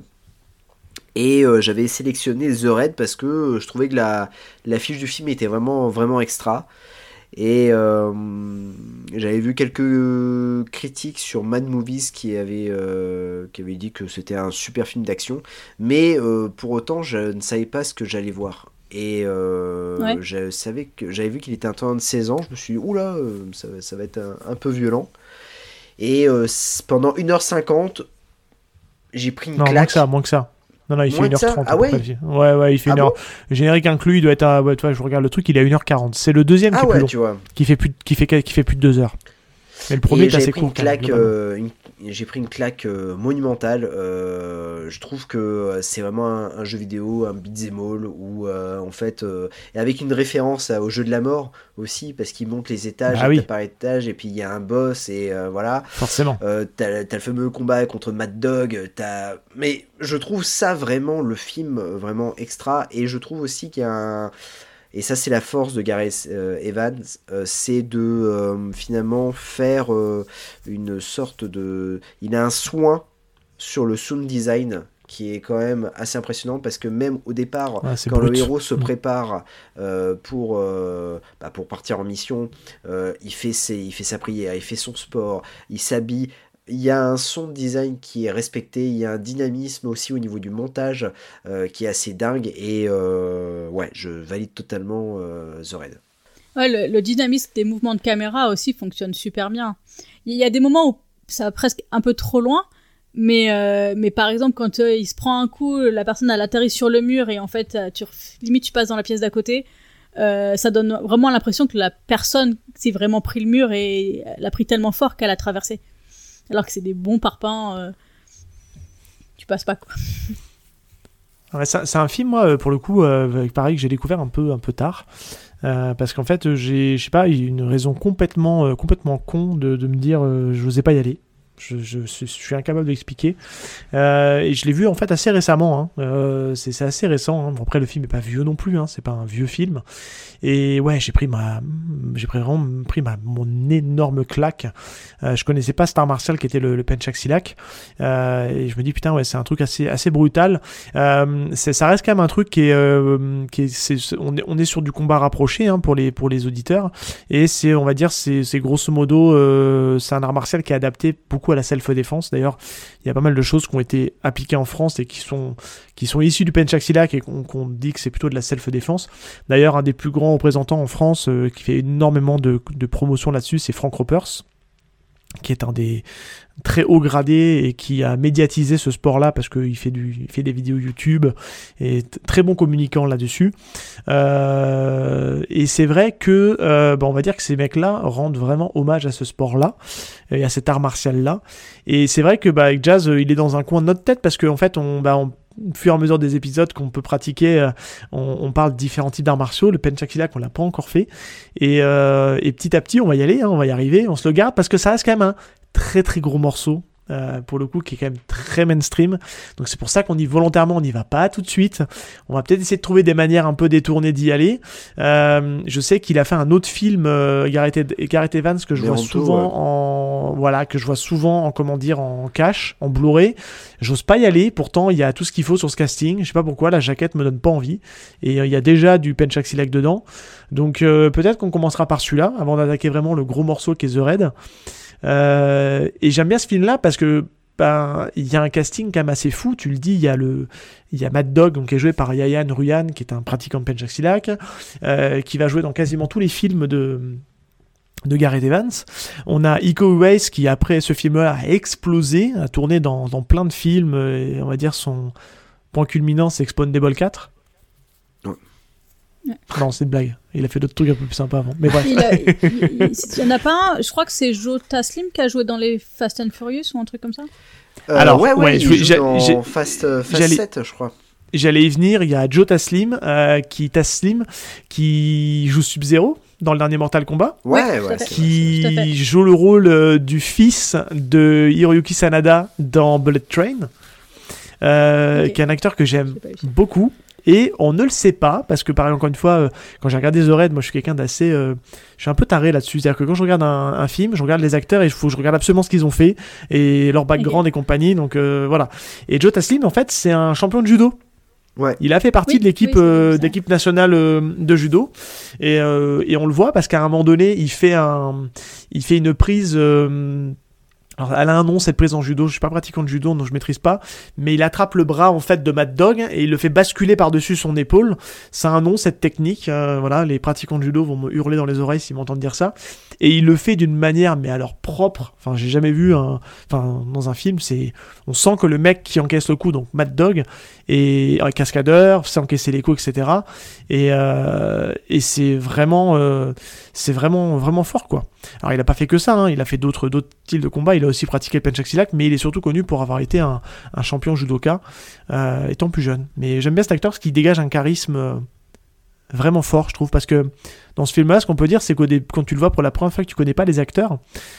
Et euh, j'avais sélectionné The Raid parce que euh, je trouvais que la, la fiche du film était vraiment, vraiment extra. Et euh, j'avais vu quelques critiques sur Mad Movies qui avaient, euh, qui avaient dit que c'était un super film d'action. Mais euh, pour autant, je ne savais pas ce que j'allais voir. Et euh, ouais. je savais que, j'avais vu qu'il était un temps de seize ans. Je me suis dit, oula, euh, ça, ça va être un, un peu violent. Et euh, pendant une heure cinquante, j'ai pris une non, claque. Moins que ça, moins que ça. Non, non, il Moins fait une heure trente. Ah ouais Ouais, ouais, il fait ah une heure. Bon Générique inclus, il doit être à. Ouais, tu vois, je regarde le truc, il est à une heure quarante. C'est le deuxième ah qui est ouais, plus long. Tu vois. Qui fait plus, qui fait, qui fait plus de deux heures. Mais le premier est assez court. Une claque, euh, une... J'ai pris une claque euh, monumentale. Euh, je trouve que c'est vraiment un, un jeu vidéo, un beat'em all, où euh, en fait, euh, et avec une référence à, au jeu de la mort aussi, parce qu'il monte les étages, ah oui. par étage, et puis il y a un boss, et euh, voilà. Forcément. Euh, t'as, t'as le fameux combat contre Mad Dog, t'as... mais je trouve ça vraiment, le film, vraiment extra, et je trouve aussi qu'il y a un... Et ça, c'est la force de Gareth euh, Evans, euh, c'est de euh, finalement faire euh, une sorte de... Il a un soin sur le sound design qui est quand même assez impressionnant parce que même au départ, ouais, quand brut. le héros se prépare euh, pour, euh, bah, pour partir en mission, euh, il, fait ses, il fait sa prière, il fait son sport, il s'habille... Il y a un son de design qui est respecté, il y a un dynamisme aussi au niveau du montage euh, qui est assez dingue et euh, ouais, je valide totalement euh, The Raid. Ouais, le, le dynamisme des mouvements de caméra aussi fonctionne super bien. Il y a des moments où ça va presque un peu trop loin, mais, euh, mais par exemple quand euh, il se prend un coup, la personne elle atterrit sur le mur et en fait tu, limite tu passes dans la pièce d'à côté, euh, ça donne vraiment l'impression que la personne s'est vraiment pris le mur et l'a pris tellement fort qu'elle a traversé. Alors que c'est des bons parpaings, euh, tu passes pas quoi. Ouais, c'est, c'est un film, moi, pour le coup, euh, pareil, que j'ai découvert un peu, un peu tard. Euh, parce qu'en fait, j'ai, je sais pas, une raison complètement, euh, complètement con de, de me dire euh, je n'osais pas y aller. Je, je, je suis incapable d'expliquer. Euh, et je l'ai vu en fait assez récemment. Hein. Euh, c'est, c'est assez récent. Hein. Bon, après, le film est pas vieux non plus. Hein. C'est pas un vieux film. Et ouais, j'ai pris ma, j'ai pris vraiment pris ma mon énorme claque. Euh, je connaissais pas cet art martial qui était le, le pencak silat. Euh, et je me dis putain ouais, c'est un truc assez assez brutal. Euh, c'est, ça reste quand même un truc qui est, euh, qui est, c'est, on est on est sur du combat rapproché hein, pour les pour les auditeurs. Et c'est on va dire c'est c'est grosso modo euh, c'est un art martial qui est adapté beaucoup beaucoup à la self-défense. D'ailleurs, il y a pas mal de choses qui ont été appliquées en France et qui sont, qui sont issues du pencak-silat et qu'on, qu'on dit que c'est plutôt de la self-défense. D'ailleurs, un des plus grands représentants en France euh, qui fait énormément de, de promotion là-dessus, c'est Frank Ropers, qui est un des très haut gradés et qui a médiatisé ce sport-là parce qu'il fait, du, il fait des vidéos YouTube et t- très bon communicant là-dessus. Euh, et c'est vrai que, euh, bah on va dire que ces mecs-là rendent vraiment hommage à ce sport-là et à cet art martial-là. Et c'est vrai que bah, avec Jazz, il est dans un coin de notre tête parce qu'en fait, on, bah, on au fur et à mesure des épisodes qu'on peut pratiquer, euh, on, on parle de différents types d'arts martiaux. Le pencak-silat, on l'a pas encore fait. Et, euh, et petit à petit, on va y aller, hein, on va y arriver. On se le garde parce que ça reste quand même un très très gros morceau. Euh, pour le coup, qui est quand même très mainstream. Donc c'est pour ça qu'on dit volontairement, on n'y va pas tout de suite. On va peut-être essayer de trouver des manières un peu détournées d'y aller. Euh, je sais qu'il a fait un autre film, euh, Gareth, Gareth Evans, que je vois Méranto, souvent ouais. en, voilà, que je vois souvent en, comment dire, en cash, en Blu-ray. J'ose pas y aller. Pourtant, il y a tout ce qu'il faut sur ce casting. Je sais pas pourquoi, la jaquette me donne pas envie. Et euh, il y a déjà du pencak-silat dedans. Donc euh, peut-être qu'on commencera par celui-là avant d'attaquer vraiment le gros morceau qui est The Raid. Euh, et j'aime bien ce film-là parce que ben il y a un casting quand même assez fou. Tu le dis, il y a le il y a Mad Dog donc qui est joué par Yayan Ruyan qui est un pratiquant de pencak-silat euh, qui va jouer dans quasiment tous les films de de Gareth Evans. On a Iko Uwais qui après ce film-là a explosé, a tourné dans dans plein de films et on va dire son point culminant c'est Expandable quatre. Ouais. Non, c'est une blague. Il a fait d'autres trucs un peu plus sympas avant. Mais bref. Il, a, il, il, il y en a pas un, je crois que c'est Joe Taslim qui a joué dans les Fast and Furious ou un truc comme ça. Euh, Alors, ouais, ouais, ouais, il je, joue j'ai, dans j'ai, Fast, euh, Fast j'allais, sept, je crois. J'allais y venir. Il y a Joe Taslim, euh, qui, Taslim, qui joue Sub-Zero dans le dernier Mortal Kombat. Ouais, oui, ouais. Qui joue le rôle euh, du fils de Hiroyuki Sanada dans Bullet Train. Euh, okay. Qui est un acteur que j'aime beaucoup. Et on ne le sait pas, parce que pareil, encore une fois, euh, quand j'ai regardé The Raid, moi je suis quelqu'un d'assez... Euh, je suis un peu taré là-dessus. C'est-à-dire que quand je regarde un, un film, je regarde les acteurs et il faut que je regarde absolument ce qu'ils ont fait, et leur background okay. et compagnie, donc euh, voilà. Et Joe Taslim, en fait, c'est un champion de judo. Ouais. Il a fait partie oui, de l'équipe, oui, euh, d'équipe nationale euh, de judo. Et, euh, et on le voit parce qu'à un moment donné, il fait, un, il fait une prise... Euh, Alors, elle a un nom, cette prise en judo. Je suis pas pratiquant de judo, donc je maîtrise pas. Mais il attrape le bras, en fait, de Mad Dog et il le fait basculer par-dessus son épaule. Ça a un nom, cette technique. Euh, voilà, les pratiquants de judo vont me hurler dans les oreilles s'ils m'entendent dire ça. Et il le fait d'une manière, mais alors propre. Enfin, j'ai jamais vu un, enfin, dans un film, c'est, on sent que le mec qui encaisse le coup, donc Mad Dog, est un cascadeur, sait encaisser les coups, et cetera. Et, euh, et c'est vraiment, euh, c'est vraiment, vraiment fort, quoi. Alors, il a pas fait que ça, hein. Il a fait d'autres, d'autres styles de combat. Il a aussi pratiqué le pencak-silat, mais il est surtout connu pour avoir été un, un champion judoka, euh, étant plus jeune. Mais j'aime bien cet acteur parce qu'il dégage un charisme euh, vraiment fort, je trouve, parce que dans ce film-là, ce qu'on peut dire, c'est que quand tu le vois pour la première fois que tu connais pas les acteurs,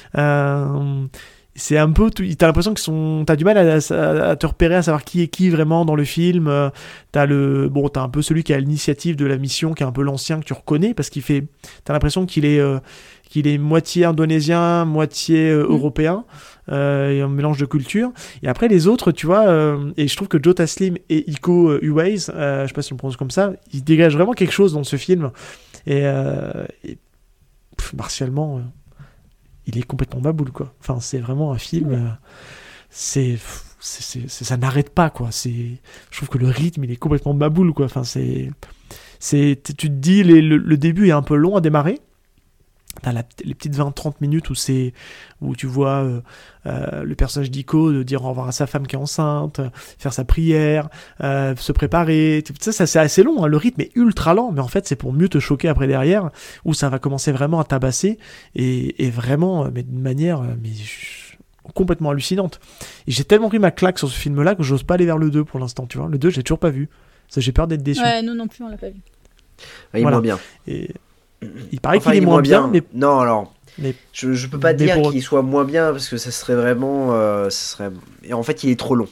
euh, c'est un peu, t'as l'impression que sont, t'as du mal à, à, à te repérer, à savoir qui est qui vraiment dans le film. Euh, t'as le, bon, t'as un peu celui qui a l'initiative de la mission, qui est un peu l'ancien que tu reconnais parce qu'il fait, t'as l'impression qu'il est, euh, qu'il est moitié indonésien, moitié euh, européen, euh, et un mélange de culture. Et après les autres, tu vois, euh, et je trouve que Joe Taslim et Iko Uwais, euh, je sais pas si on prononce comme ça, ils dégagent vraiment quelque chose dans ce film. Et, euh, et pff, martialement. Euh, il est complètement baboule, quoi. Enfin, c'est vraiment un film... Euh, c'est, c'est, c'est, c'est... Ça n'arrête pas, quoi. C'est... Je trouve que le rythme, il est complètement baboule, quoi. Enfin, c'est... c'est... Tu te dis, les, le, le début est un peu long à démarrer. T'as la, les petites vingt trente minutes où, c'est, où tu vois euh, euh, le personnage d'Iko de dire au revoir à sa femme qui est enceinte, faire sa prière, euh, se préparer. Ça, ça, c'est assez long, hein. Le rythme est ultra lent, mais en fait, c'est pour mieux te choquer après derrière, où ça va commencer vraiment à tabasser, et, et vraiment, mais d'une manière mais, complètement hallucinante. Et j'ai tellement pris ma claque sur ce film-là que j'ose pas aller vers le deux pour l'instant, tu vois. Le deux, j'ai toujours pas vu. Ça, j'ai peur d'être déçu. Ouais, nous non plus, on l'a pas vu. Ouais, il voilà. Est moins bien. Et... Il paraît enfin, qu'il est, il est moins bien, bien, mais... Non, alors, mais... je, je peux pas mais dire pour... qu'il soit moins bien, parce que ça serait vraiment... Euh, ça serait... Et en fait, il est trop long.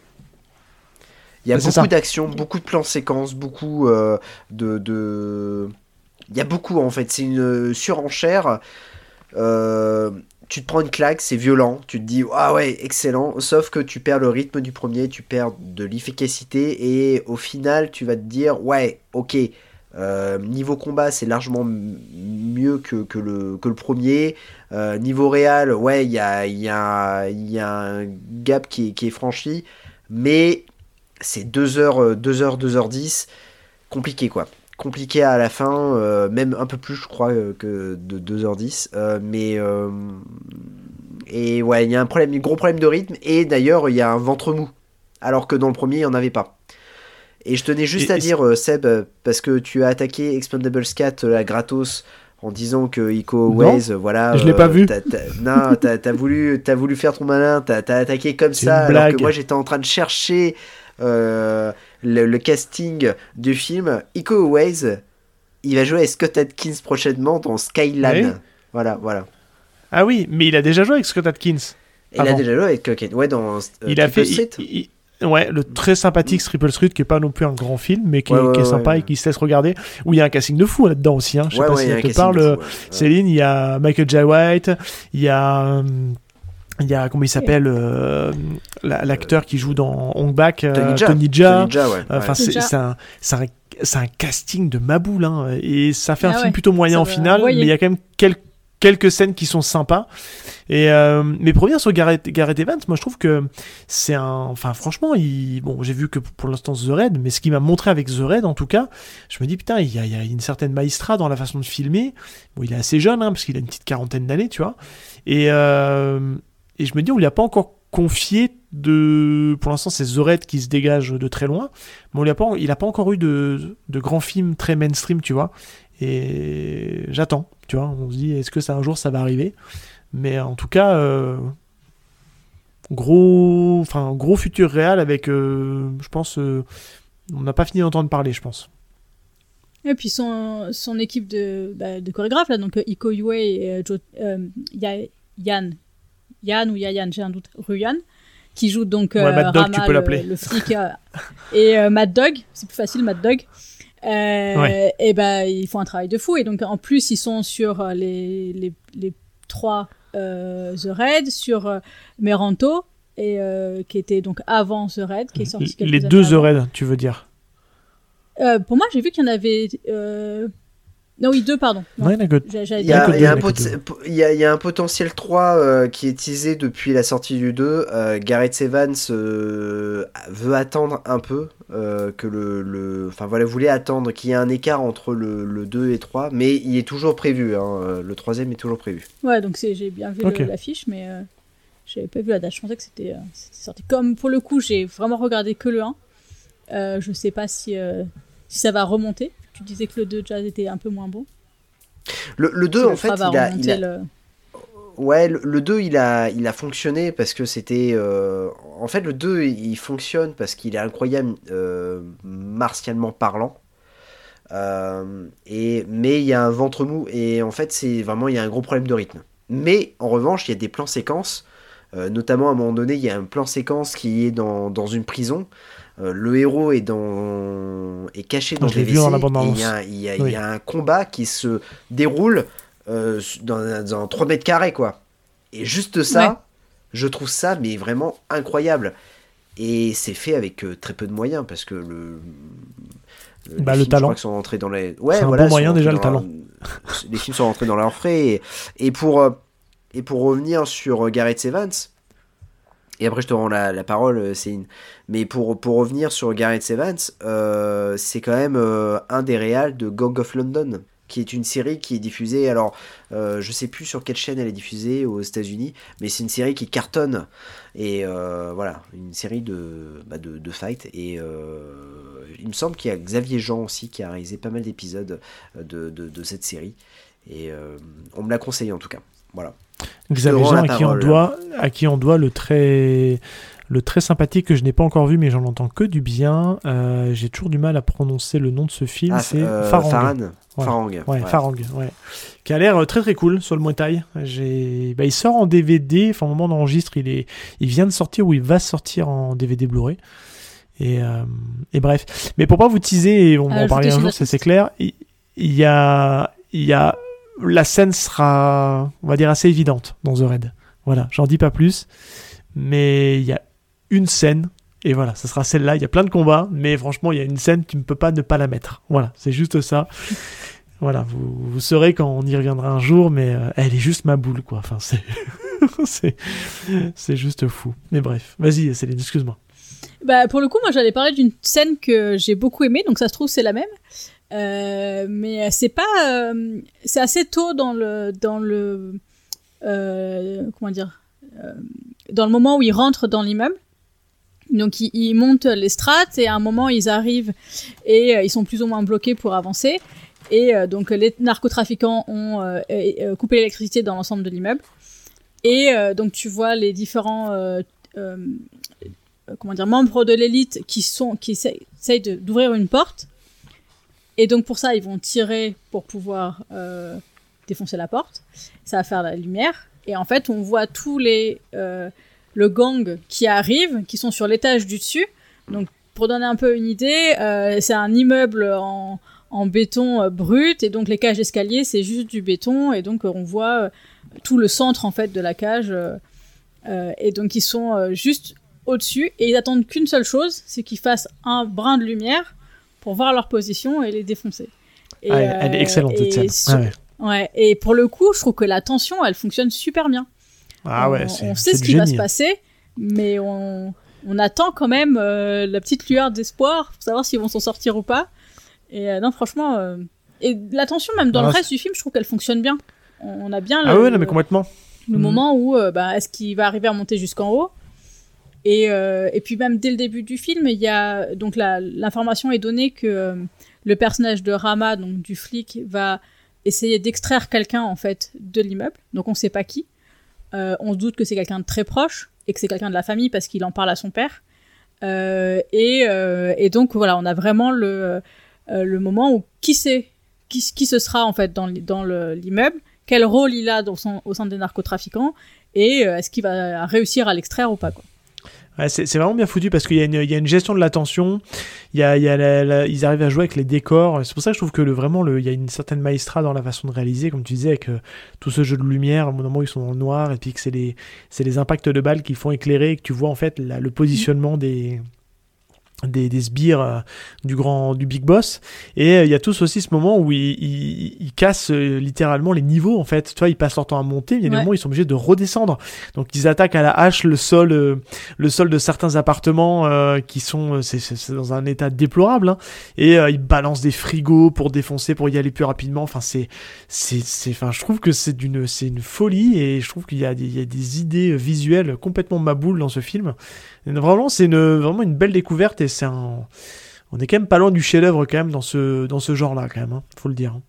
Il y a c'est beaucoup ça. d'actions, beaucoup de plans séquences, beaucoup euh, de, de... Il y a beaucoup, en fait. C'est une surenchère. Euh, tu te prends une claque, c'est violent. Tu te dis, ah ouais, excellent. Sauf que tu perds le rythme du premier, tu perds de l'efficacité, et au final, tu vas te dire, ouais, ok... Euh, niveau combat, c'est largement m- mieux que, que, le, que le premier. Euh, niveau réal, ouais, il y a, y, a, y a un gap qui est, qui est franchi, mais c'est deux heures, deux heures, deux heures dix, compliqué quoi. Compliqué à la fin, euh, même un peu plus, je crois, euh, que de deux heures dix. Euh, mais. Euh, et ouais, il y a un problème, un gros problème de rythme, et d'ailleurs, il y a un ventre mou, alors que dans le premier, il n'y en avait pas. Et je tenais juste et, à et dire, euh, Seb, parce que tu as attaqué Expendables quatre, la gratos, en disant que Iko Uwais, voilà. Je l'ai euh, pas vu. T'as, t'as, non, t'as, t'as, voulu, t'as voulu faire ton malin, t'as, t'as attaqué comme c'est ça, alors que moi j'étais en train de chercher euh, le, le casting du film. Iko Uwais, il va jouer avec Scott Adkins prochainement dans Skyline. Oui. Voilà, voilà. Ah oui, mais il a déjà joué avec Scott Adkins. Il avant. a déjà joué avec Cockhead, ouais, dans. Euh, il a fait. Il, il, Ouais, le très sympathique Triple Street, qui est pas non plus un grand film, mais qui, ouais, ouais, qui est sympa ouais, et qui se laisse regarder. Où il y a un casting de fou là-dedans aussi. Hein. Je sais ouais, pas ouais, si ça te parle, fou, ouais. Céline. Il y a Michael Jai White, il y a, il y a comment il s'appelle, euh, l'acteur qui joue dans Hong Bak, euh, Tony Jaa. Tony Jaa. Tony Jaa, ouais. Enfin, c'est, c'est, un, c'est, un, c'est un casting de maboule, hein, et ça fait un ah, film ouais. plutôt moyen ça en finale, mais il y a quand même quelques quelques scènes qui sont sympas. Et euh, mais pour revenir sur Gareth, Gareth Evans, moi je trouve que c'est un, enfin franchement, il, bon, j'ai vu que pour l'instant The Raid, mais ce qu'il m'a montré avec The Raid en tout cas, je me dis putain, il y a, il y a une certaine maïstra dans la façon de filmer. Bon, il est assez jeune, hein, parce qu'il a une petite quarantaine d'années, tu vois. Et euh, et je me dis, on lui a pas encore confié de, pour l'instant c'est The Raid qui se dégage de très loin, mais on lui a pas, il a pas encore eu de de grands films très mainstream, tu vois. Et j'attends, tu vois, on se dit est-ce que ça un jour ça va arriver, mais en tout cas euh, gros enfin gros futur réel avec euh, je pense euh, on n'a pas fini d'entendre parler, je pense. Et puis son, son équipe de, bah, de chorégraphes là, donc Iko Uwais et euh, Joe, euh, Yann Yann ou Yayan, j'ai un doute, Ruyan, qui joue donc euh, ouais, Mad Dog, Rama, tu peux l'appeler. le, le flic euh, et euh, Mad Dog, c'est plus facile, Mad Dog. Euh, ouais. Et ben bah, ils font un travail de fou, et donc en plus ils sont sur les les, les trois euh, The Raid, sur euh, Meranto, et euh, qui était donc avant The Raid, qui est sorti quelques les années deux avant. The Raid, tu veux dire? Euh, pour moi j'ai vu qu'il y en avait euh... non oui deux pardon. Non, ouais, d'accord. Il y a, il y a un pot- il y a, il y a un potentiel trois euh, qui est teasé depuis la sortie du deux. euh, Gareth Evans euh, veut attendre un peu euh, que le, le enfin voilà, voulait attendre qu'il y ait un écart entre le, le deux et trois, mais il est toujours prévu, hein, le troisième est toujours prévu. Ouais, donc c'est, j'ai bien vu okay. le, l'affiche, mais euh, j'avais pas vu la date, je pensais que c'était, euh, c'était sorti. Comme pour le coup j'ai vraiment regardé que le un, euh, je sais pas si, euh, si ça va remonter. Tu disais que le deux déjà était un peu moins bon. Le, le deux, en fait, il a, il a... Le... Ouais, le, le deux, il a, il a fonctionné parce que c'était... Euh... En fait, le deux, il fonctionne parce qu'il est incroyable euh, martialement parlant. Euh, et, mais il y a un ventre mou, et en fait, c'est vraiment, il y a un gros problème de rythme. Mais, en revanche, il y a des plans séquences. Euh, notamment, à un moment donné, il y a un plan séquence qui est dans, dans une prison. Euh, le héros est, dans... est caché dans des W C, et il y a, y, a, oui. y a un combat qui se déroule euh, dans, dans trois mètres carrés, quoi. Et juste ça, ouais. je trouve ça mais vraiment incroyable. Et c'est fait avec euh, très peu de moyens, parce que le... le bah, le films, talent. Je crois, sont rentrés dans les... Ouais, c'est un voilà, bon moyen déjà, le talent. Leur... les films sont rentrés dans leurs frais. Et, et, pour, euh, et pour revenir sur Gareth Evans... Et après, je te rends la, la parole, Céline. Mais pour, pour revenir sur Gareth Evans, euh, c'est quand même euh, un des réals de Gang of London, qui est une série qui est diffusée. Alors, euh, je sais plus sur quelle chaîne elle est diffusée aux États-Unis, mais c'est une série qui cartonne. Et euh, voilà, une série de, bah de, de fight. Et euh, il me semble qu'il y a Xavier Jean aussi qui a réalisé pas mal d'épisodes de, de, de cette série. Et euh, on me l'a conseillé en tout cas. Voilà. Xavier Jean, à qui on doit, à qui on doit le très, le très sympathique que je n'ai pas encore vu, mais j'en entends que du bien. Euh, j'ai toujours du mal à prononcer le nom de ce film. Ah, c'est euh, Farang. Farang. Ouais. Farang. Ouais, ouais. Farang, ouais. Qui a l'air très très cool sur le Muay Thai. J'ai, bah, il sort en D V D. Enfin, au moment d'enregistre, il est, il vient de sortir ou il va sortir en D V D Blu-ray. Et, euh, et bref. Mais pour pas vous teaser, et on va euh, en parler un jour, ça c'est clair. Il, il y a, il y a. La scène sera, on va dire, assez évidente dans The Raid. Voilà, j'en dis pas plus. Mais il y a une scène, et voilà, ça sera celle-là. Il y a plein de combats, mais franchement, il y a une scène, tu ne peux pas ne pas la mettre. Voilà, c'est juste ça. Voilà, vous, vous saurez quand on y reviendra un jour, mais euh, elle est juste ma boule, quoi. Enfin, c'est, c'est, c'est juste fou. Mais bref, vas-y, Céline, excuse-moi. Bah, pour le coup, moi, j'allais parler d'une scène que j'ai beaucoup aimée, donc ça se trouve, c'est la même. Euh, mais c'est pas... Euh, c'est assez tôt dans le... Dans le euh, comment dire euh, dans le moment où ils rentrent dans l'immeuble. Donc, ils, ils montent les strates, et à un moment, ils arrivent, et euh, ils sont plus ou moins bloqués pour avancer. Et euh, donc, les narcotrafiquants ont euh, euh, coupé l'électricité dans l'ensemble de l'immeuble. Et euh, donc, tu vois les différents... Euh, euh, comment dire, membres de l'élite qui sont qui essayent de, d'ouvrir une porte, et donc pour ça ils vont tirer pour pouvoir euh, défoncer la porte. Ça va faire la lumière, et en fait on voit tous les euh, le gang qui arrive, qui sont sur l'étage du dessus. Donc pour donner un peu une idée, euh, c'est un immeuble en en béton euh, brut, et donc les cages d'escalier c'est juste du béton, et donc euh, on voit euh, tout le centre en fait de la cage, euh, euh, et donc ils sont euh, juste au-dessus, et ils attendent qu'une seule chose, c'est qu'ils fassent un brin de lumière pour voir leur position et les défoncer. Et, ah, elle est excellente cette scène. Sur... Ah ouais. ouais, et pour le coup, je trouve que la tension, elle fonctionne super bien. Ah on, ouais, c'est, on sait c'est ce qui génie. va se passer, mais on, on attend quand même euh, la petite lueur d'espoir pour savoir s'ils vont s'en sortir ou pas. Et euh, non, franchement, euh... et la tension même dans ah, le reste c'est... du film, je trouve qu'elle fonctionne bien. On a bien le, ah ouais, non, mais complètement. le mmh. moment où euh, bah, est-ce qu'il va arriver à monter jusqu'en haut. Et, euh, et puis même dès le début du film, il y a donc la, l'information est donnée que euh, le personnage de Rama, donc du flic, va essayer d'extraire quelqu'un en fait de l'immeuble. Donc on sait pas qui. Euh, on se doute que c'est quelqu'un de très proche et que c'est quelqu'un de la famille parce qu'il en parle à son père. Euh, et, euh, et donc voilà, on a vraiment le euh, le moment où qui sait qui, qui ce sera en fait dans, dans le, l'immeuble, quel rôle il a dans son, au sein des narcotrafiquants, et euh, est-ce qu'il va réussir à l'extraire ou pas, quoi. Ouais, c'est, c'est vraiment bien foutu parce qu'il y a une, il y a une gestion de la tension, il y a, il y a la, la, ils arrivent à jouer avec les décors. C'est pour ça que je trouve que le, vraiment, le, il y a une certaine maestria dans la façon de réaliser, comme tu disais, avec euh, tout ce jeu de lumière, au moment où ils sont dans le noir, et puis que c'est les, c'est les impacts de balles qui font éclairer, et que tu vois en fait la, le positionnement des... des, des sbires euh, du grand du big boss, et il euh, y a tous aussi ce moment où ils, ils, ils cassent euh, littéralement les niveaux en fait. Tu vois, ils passent leur temps à monter, mais il y a des ouais. moments où ils sont obligés de redescendre, donc ils attaquent à la hache le sol euh, le sol de certains appartements euh, qui sont c'est, c'est, c'est dans un état déplorable, hein, et euh, ils balancent des frigos pour défoncer, pour y aller plus rapidement. Enfin c'est c'est c'est enfin je trouve que c'est d'une c'est une folie, et je trouve qu'il y a des il y a des idées visuelles complètement maboules dans ce film. Vraiment, c'est une, vraiment une belle découverte, et c'est un... on est quand même pas loin du chef-d'œuvre quand même dans ce, dans ce genre-là, quand même, hein, faut le dire. Hein.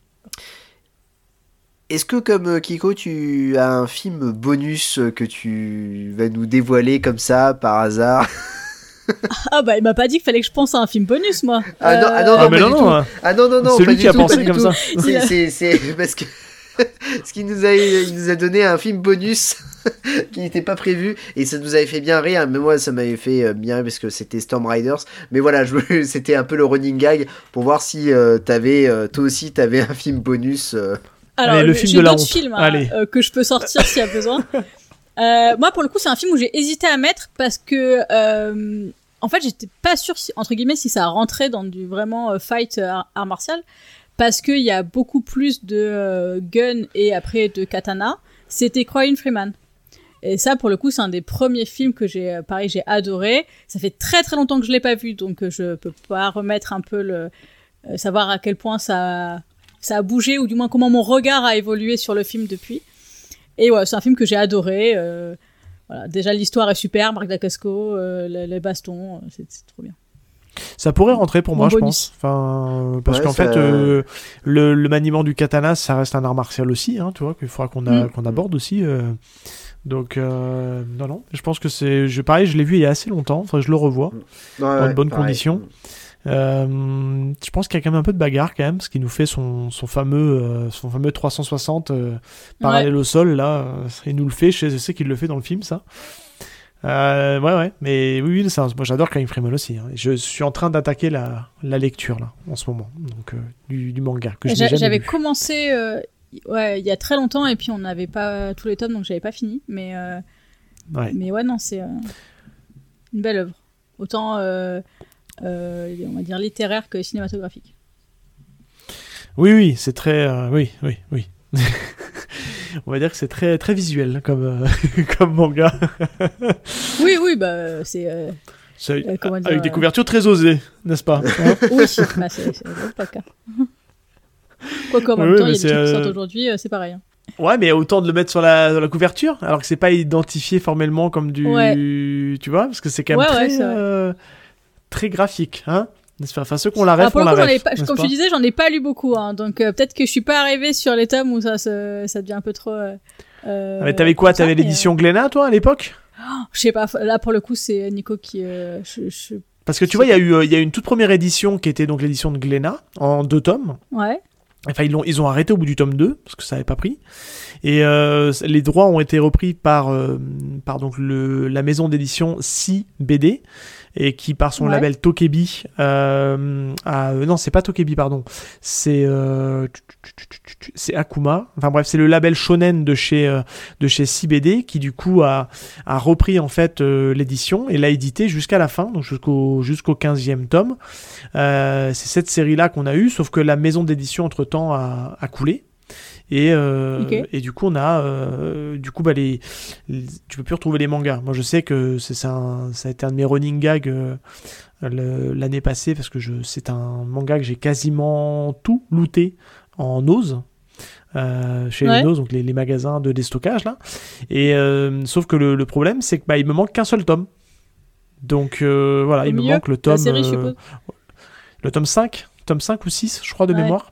Est-ce que, comme Kiko, tu as un film bonus que tu vas nous dévoiler comme ça, par hasard? Ah bah il m'a pas dit qu'il fallait que je pense à un film bonus, moi. Ah non, ah non, ah, non, mais pas non, du non, tout. Hein. Ah non, non, non, c'est pas lui du qui a tout, pensé pas comme du ça. tout. C'est, c'est, c'est parce que ce qu'il nous a, il nous a donné un film bonus qui n'était pas prévu, et ça nous avait fait bien rire. Mais moi, ça m'avait fait bien rire parce que c'était Storm Riders. Mais voilà, je, c'était un peu le running gag pour voir si euh, t'avais, euh, toi aussi, t'avais un film bonus. Euh... Alors, Allez, le j'ai film de la d'autres honte. films hein, Allez. Euh, que je peux sortir s'il y a besoin. euh, moi, pour le coup, c'est un film où j'ai hésité à mettre parce que, euh, en fait, j'étais pas sûre, si, entre guillemets, si ça rentrait dans du vraiment euh, fight euh, art martial. Parce qu'il y a beaucoup plus de euh, guns et après de katana. C'était Crying Freeman. Et ça, pour le coup, c'est un des premiers films que j'ai, euh, pareil, j'ai adoré. Ça fait très très longtemps que je l'ai pas vu, donc euh, je peux pas remettre un peu le, euh, savoir à quel point ça, ça a bougé, ou du moins comment mon regard a évolué sur le film depuis. Et ouais, c'est un film que j'ai adoré. Euh, voilà, déjà l'histoire est super, Marc Dacascos, euh, les, les bastons, c'est, c'est trop bien. Ça pourrait rentrer pour Mon moi, bonus. je pense. Enfin, parce ouais, qu'en ça... fait, euh, le, le maniement du katana, ça reste un art martial aussi, hein, tu vois, qu'il faudra qu'on, a, mm. qu'on aborde aussi. Euh, donc, euh, non, non, je pense que c'est... Je, pareil, je l'ai vu il y a assez longtemps, enfin, je le revois, ouais, dans ouais, de bonnes pareil. conditions. Euh, je pense qu'il y a quand même un peu de bagarre, quand même, parce qu'il nous fait son, son, fameux, euh, son fameux trois cent soixante euh, parallèle ouais. au sol, là. Euh, il nous le fait, je sais, je sais qu'il le fait dans le film, ça. Euh, ouais, ouais, mais oui, oui, ça, moi j'adore Crying Freeman aussi. Hein. Je suis en train d'attaquer la, la lecture là, en ce moment, donc euh, du, du manga que je J'a, n'ai jamais J'avais lu. commencé, euh, ouais, il y a très longtemps, et puis on n'avait pas tous les tomes, donc j'avais pas fini. Mais, euh, ouais. mais ouais, non, c'est euh, une belle œuvre, autant, euh, euh, on va dire littéraire que cinématographique. Oui, oui, c'est très... Euh, oui, oui, oui. On va dire que c'est très, très visuel comme, euh, comme manga. Oui, oui, bah, c'est... Euh, c'est euh, comment dire, avec des couvertures très osées, n'est-ce pas? Oui, bah, c'est, c'est pas le cas. Quoi qu'en même oui, temps, il y a des c'est, trucs qui euh... sortent aujourd'hui, euh, c'est pareil. Hein. Ouais, mais autant de le mettre sur la, sur la couverture, alors que c'est pas identifié formellement comme du... Ouais. Tu vois? Parce que c'est quand même ouais, très, ouais, euh, très graphique, hein? Enfin, ceux qu'on la rêve, pour on le la coup, rêve. Pas, comme tu disais, j'en ai pas lu beaucoup, hein, donc euh, peut-être que je suis pas arrivée sur les tomes où ça, ça, ça devient un peu trop... Euh, ah, mais t'avais quoi? T'avais l'édition mais... Glénat, toi, à l'époque? Oh, je sais pas, là pour le coup, c'est Nico qui... Euh, je, je... Parce que tu vois, il y a eu, il y a eu une toute première édition qui était donc l'édition de Glénat, en deux tomes. Ouais. Enfin, ils, l'ont, ils ont arrêté au bout du tome deux, parce que ça n'avait pas pris. Et euh, les droits ont été repris par, euh, par donc le, la maison d'édition Si B D, et qui, par son ouais. label Tokebi, euh, a, euh, non, c'est pas Tokebi, pardon, c'est, euh, c'est Akuma. Enfin bref, c'est le label shonen de chez, euh, de chez Si B D, qui du coup a, a repris en fait euh, l'édition et l'a édité jusqu'à la fin, donc jusqu'au, jusqu'au quinzième tome. Euh, c'est cette série-là qu'on a eue, sauf que la maison d'édition entre-temps a, a coulé. Et, euh, okay. et du coup on a euh, du coup bah les, les tu peux plus retrouver les mangas. Moi je sais que c'est, c'est un, ça a été un de mes running gags euh, le, l'année passée parce que je, c'est un manga que j'ai quasiment tout looté en Nose euh, chez ouais. les Nose, donc les, les magasins de déstockage là. Et euh, sauf que le, le problème c'est que bah il me manque qu'un seul tome. Donc euh, voilà, Au il milieu, me manque le tome série, euh, le tome cinq, tome cinq ou six je crois de ouais. mémoire.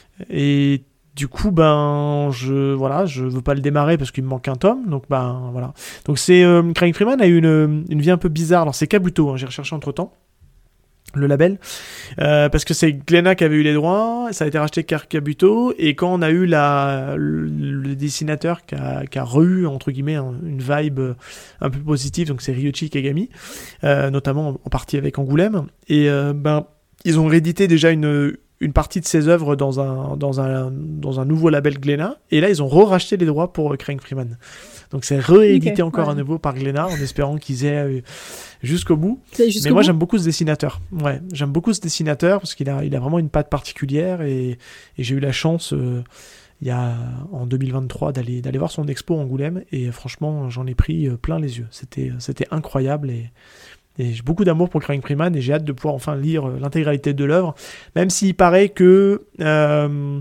Et du coup, ben, je, voilà, je veux pas le démarrer parce qu'il me manque un tome, donc ben, voilà. Donc c'est, euh, Craig Freeman a eu une, une vie un peu bizarre. Alors c'est Kabuto, hein, j'ai recherché entre temps le label, euh, parce que c'est Glénat qui avait eu les droits, ça a été racheté par Kabuto, et quand on a eu la, le, le dessinateur qui a, qui a re-eu, entre guillemets, hein, une vibe un peu positive, donc c'est Ryuichi Kagami, euh, notamment en partie avec Angoulême, et euh, ben, ils ont réédité déjà une une partie de ses œuvres dans un, dans un, dans un nouveau label Glénat, et là ils ont re-racheté les droits pour Craig Freeman. Donc c'est réédité okay, encore ouais. à nouveau par Glénat, en espérant qu'ils aient euh, jusqu'au bout. Jusqu'au Mais moi bout. j'aime beaucoup ce dessinateur. Ouais, j'aime beaucoup ce dessinateur parce qu'il a, il a vraiment une patte particulière, et, et j'ai eu la chance euh, il y a, en deux mille vingt-trois d'aller, d'aller voir son expo Angoulême, et franchement j'en ai pris euh, plein les yeux. C'était, c'était incroyable, et Et j'ai beaucoup d'amour pour Craig Freeman, et j'ai hâte de pouvoir enfin lire l'intégralité de l'œuvre, même s'il paraît que euh,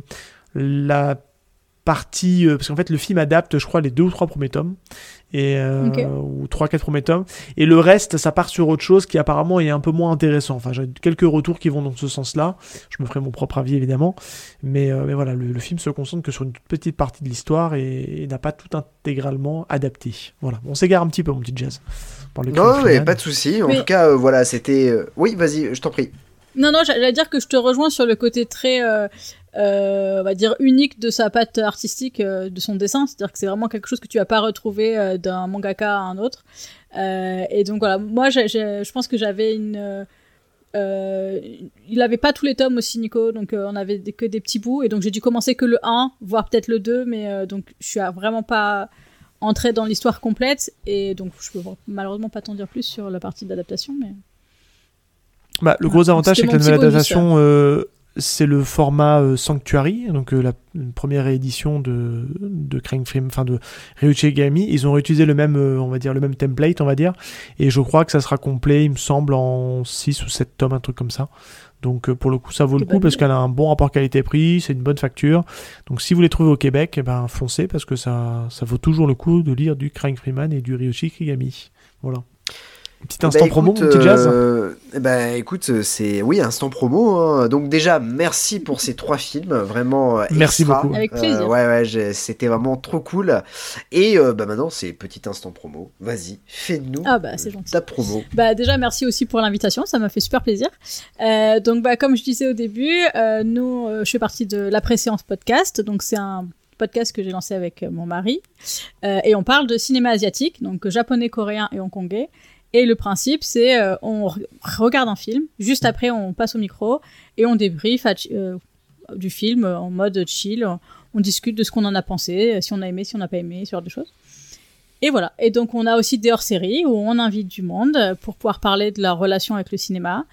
la partie... Euh, parce qu'en fait, le film adapte, je crois, les deux ou trois premiers tomes, et, euh, okay. ou trois, quatre premiers tomes, et le reste, ça part sur autre chose qui apparemment est un peu moins intéressant. Enfin, j'ai quelques retours qui vont dans ce sens-là, je me ferai mon propre avis, évidemment, mais, euh, mais voilà, le, le film se concentre que sur une toute petite partie de l'histoire, et, et n'a pas tout intégralement adapté. Voilà, on s'égare un petit peu, mon petit Jazz. Non, mais pas de souci. En mais... tout cas, euh, voilà, c'était. Euh... Oui, vas-y, je t'en prie. Non, non, j'allais dire que je te rejoins sur le côté très, euh, euh, on va dire, unique de sa patte artistique, euh, de son dessin. C'est-à-dire que c'est vraiment quelque chose que tu vas pas retrouver euh, d'un mangaka à un autre. Euh, et donc voilà, moi, j'ai, j'ai, je pense que j'avais une. Euh, il avait pas tous les tomes aussi, Nico, donc euh, on avait des, que des petits bouts, et donc j'ai dû commencer que le un, voire peut-être le deux, mais euh, donc je suis vraiment pas entrer dans l'histoire complète, et donc je peux malheureusement pas t'en dire plus sur la partie d'adaptation, mais bah, le gros voilà. avantage c'est que la nouvelle adaptation euh, c'est le format euh, Sanctuary, donc euh, la première réédition de de Craig Freeman, enfin de Ryuichi Kagami. Ils ont réutilisé le même euh, on va dire le même template, on va dire, et je crois que ça sera complet, il me semble, en six ou sept tomes, un truc comme ça. Donc pour le coup ça vaut le coup parce qu'elle a un bon rapport qualité-prix, c'est une bonne facture. Donc si vous les trouvez au Québec, eh ben foncez, parce que ça, ça vaut toujours le coup de lire du Craig Freeman et du Ryuichi Kagami. Voilà. Petit instant bah, promo, écoute, mon petit Jazz. Euh, bah écoute, c'est oui, instant promo. Hein. Donc déjà, merci pour ces trois films, vraiment extra. Merci beaucoup. Avec plaisir. Euh, ouais, ouais, j'ai, c'était vraiment trop cool. Et euh, bah maintenant, c'est petit instant promo. Vas-y, fais-nous ah bah, c'est gentil. ta promo. Bah déjà, merci aussi pour l'invitation, ça m'a fait super plaisir. Euh, donc bah comme je disais au début, euh, nous, euh, je fais partie de la Préséance Podcast, donc c'est un podcast que j'ai lancé avec mon mari, euh, et on parle de cinéma asiatique, donc japonais, coréen et hongkongais. Et le principe, c'est euh, on re- regarde un film, juste après on passe au micro et on débrief à, euh, du film en mode chill, on discute de ce qu'on en a pensé, si on a aimé, si on n'a pas aimé, ce genre de choses. Et voilà. Et donc on a aussi des hors-séries où on invite du monde pour pouvoir parler de leur relation avec le cinéma.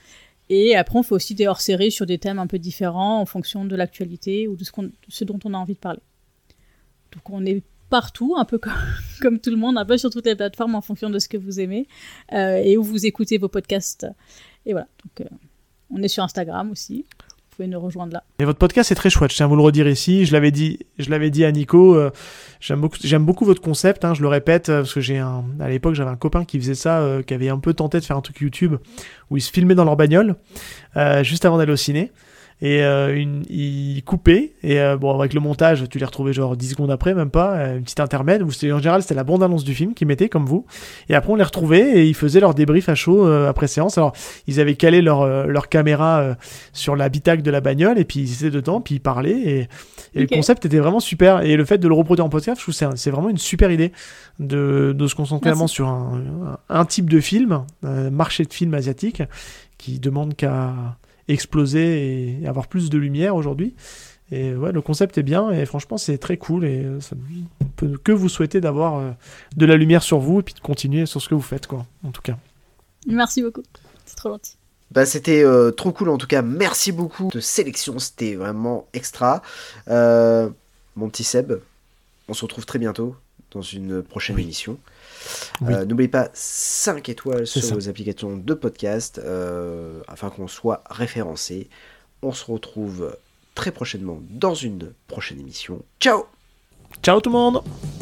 Et après, on fait aussi des hors-séries sur des thèmes un peu différents en fonction de l'actualité ou de ce, qu'on, ce dont on a envie de parler. Donc on est partout, un peu comme, comme tout le monde, un peu sur toutes les plateformes en fonction de ce que vous aimez euh, et où vous écoutez vos podcasts. Et voilà, donc euh, on est sur Instagram aussi. Vous pouvez nous rejoindre là. Et votre podcast est très chouette, je tiens à vous le redire ici. Je l'avais dit, je l'avais dit à Nico, euh, j'aime beaucoup, j'aime beaucoup votre concept, hein, je le répète, euh, parce que j'ai un, à l'époque j'avais un copain qui faisait ça, euh, qui avait un peu tenté de faire un truc YouTube où ils se filmaient dans leur bagnole, euh, juste avant d'aller au ciné. Et euh, une, il coupait, et euh, bon, avec le montage, tu les retrouvais genre dix secondes après, même pas, euh, une petite intermède, où c'était, en général c'était la bande-annonce du film qu'ils mettaient, comme vous, et après on les retrouvait, et ils faisaient leur débrief à chaud euh, après séance. Alors, ils avaient calé leur, euh, leur caméra euh, sur l'habitacle de la bagnole, et puis ils étaient dedans, puis ils parlaient, et, et okay. Le concept était vraiment super, et le fait de le reproduire en podcast, je trouve que c'est, c'est vraiment une super idée de, de se concentrer vraiment sur un, un, un type de film, un marché de films asiatique, qui demande qu'à exploser et avoir plus de lumière aujourd'hui. Et ouais, le concept est bien et franchement c'est très cool et ça ne peut que vous souhaiter d'avoir euh, de la lumière sur vous et puis de continuer sur ce que vous faites, quoi, en tout cas. Merci beaucoup, c'est trop gentil. Bah, c'était euh, trop cool en tout cas, merci beaucoup de sélection, c'était vraiment extra. Euh, mon petit Seb, on se retrouve très bientôt dans une prochaine oui. émission. Oui. Euh, n'oubliez pas cinq étoiles c'est sur ça. Vos applications de podcast euh, afin qu'on soit référencé. On se retrouve très prochainement dans une prochaine émission. Ciao! Ciao tout le monde!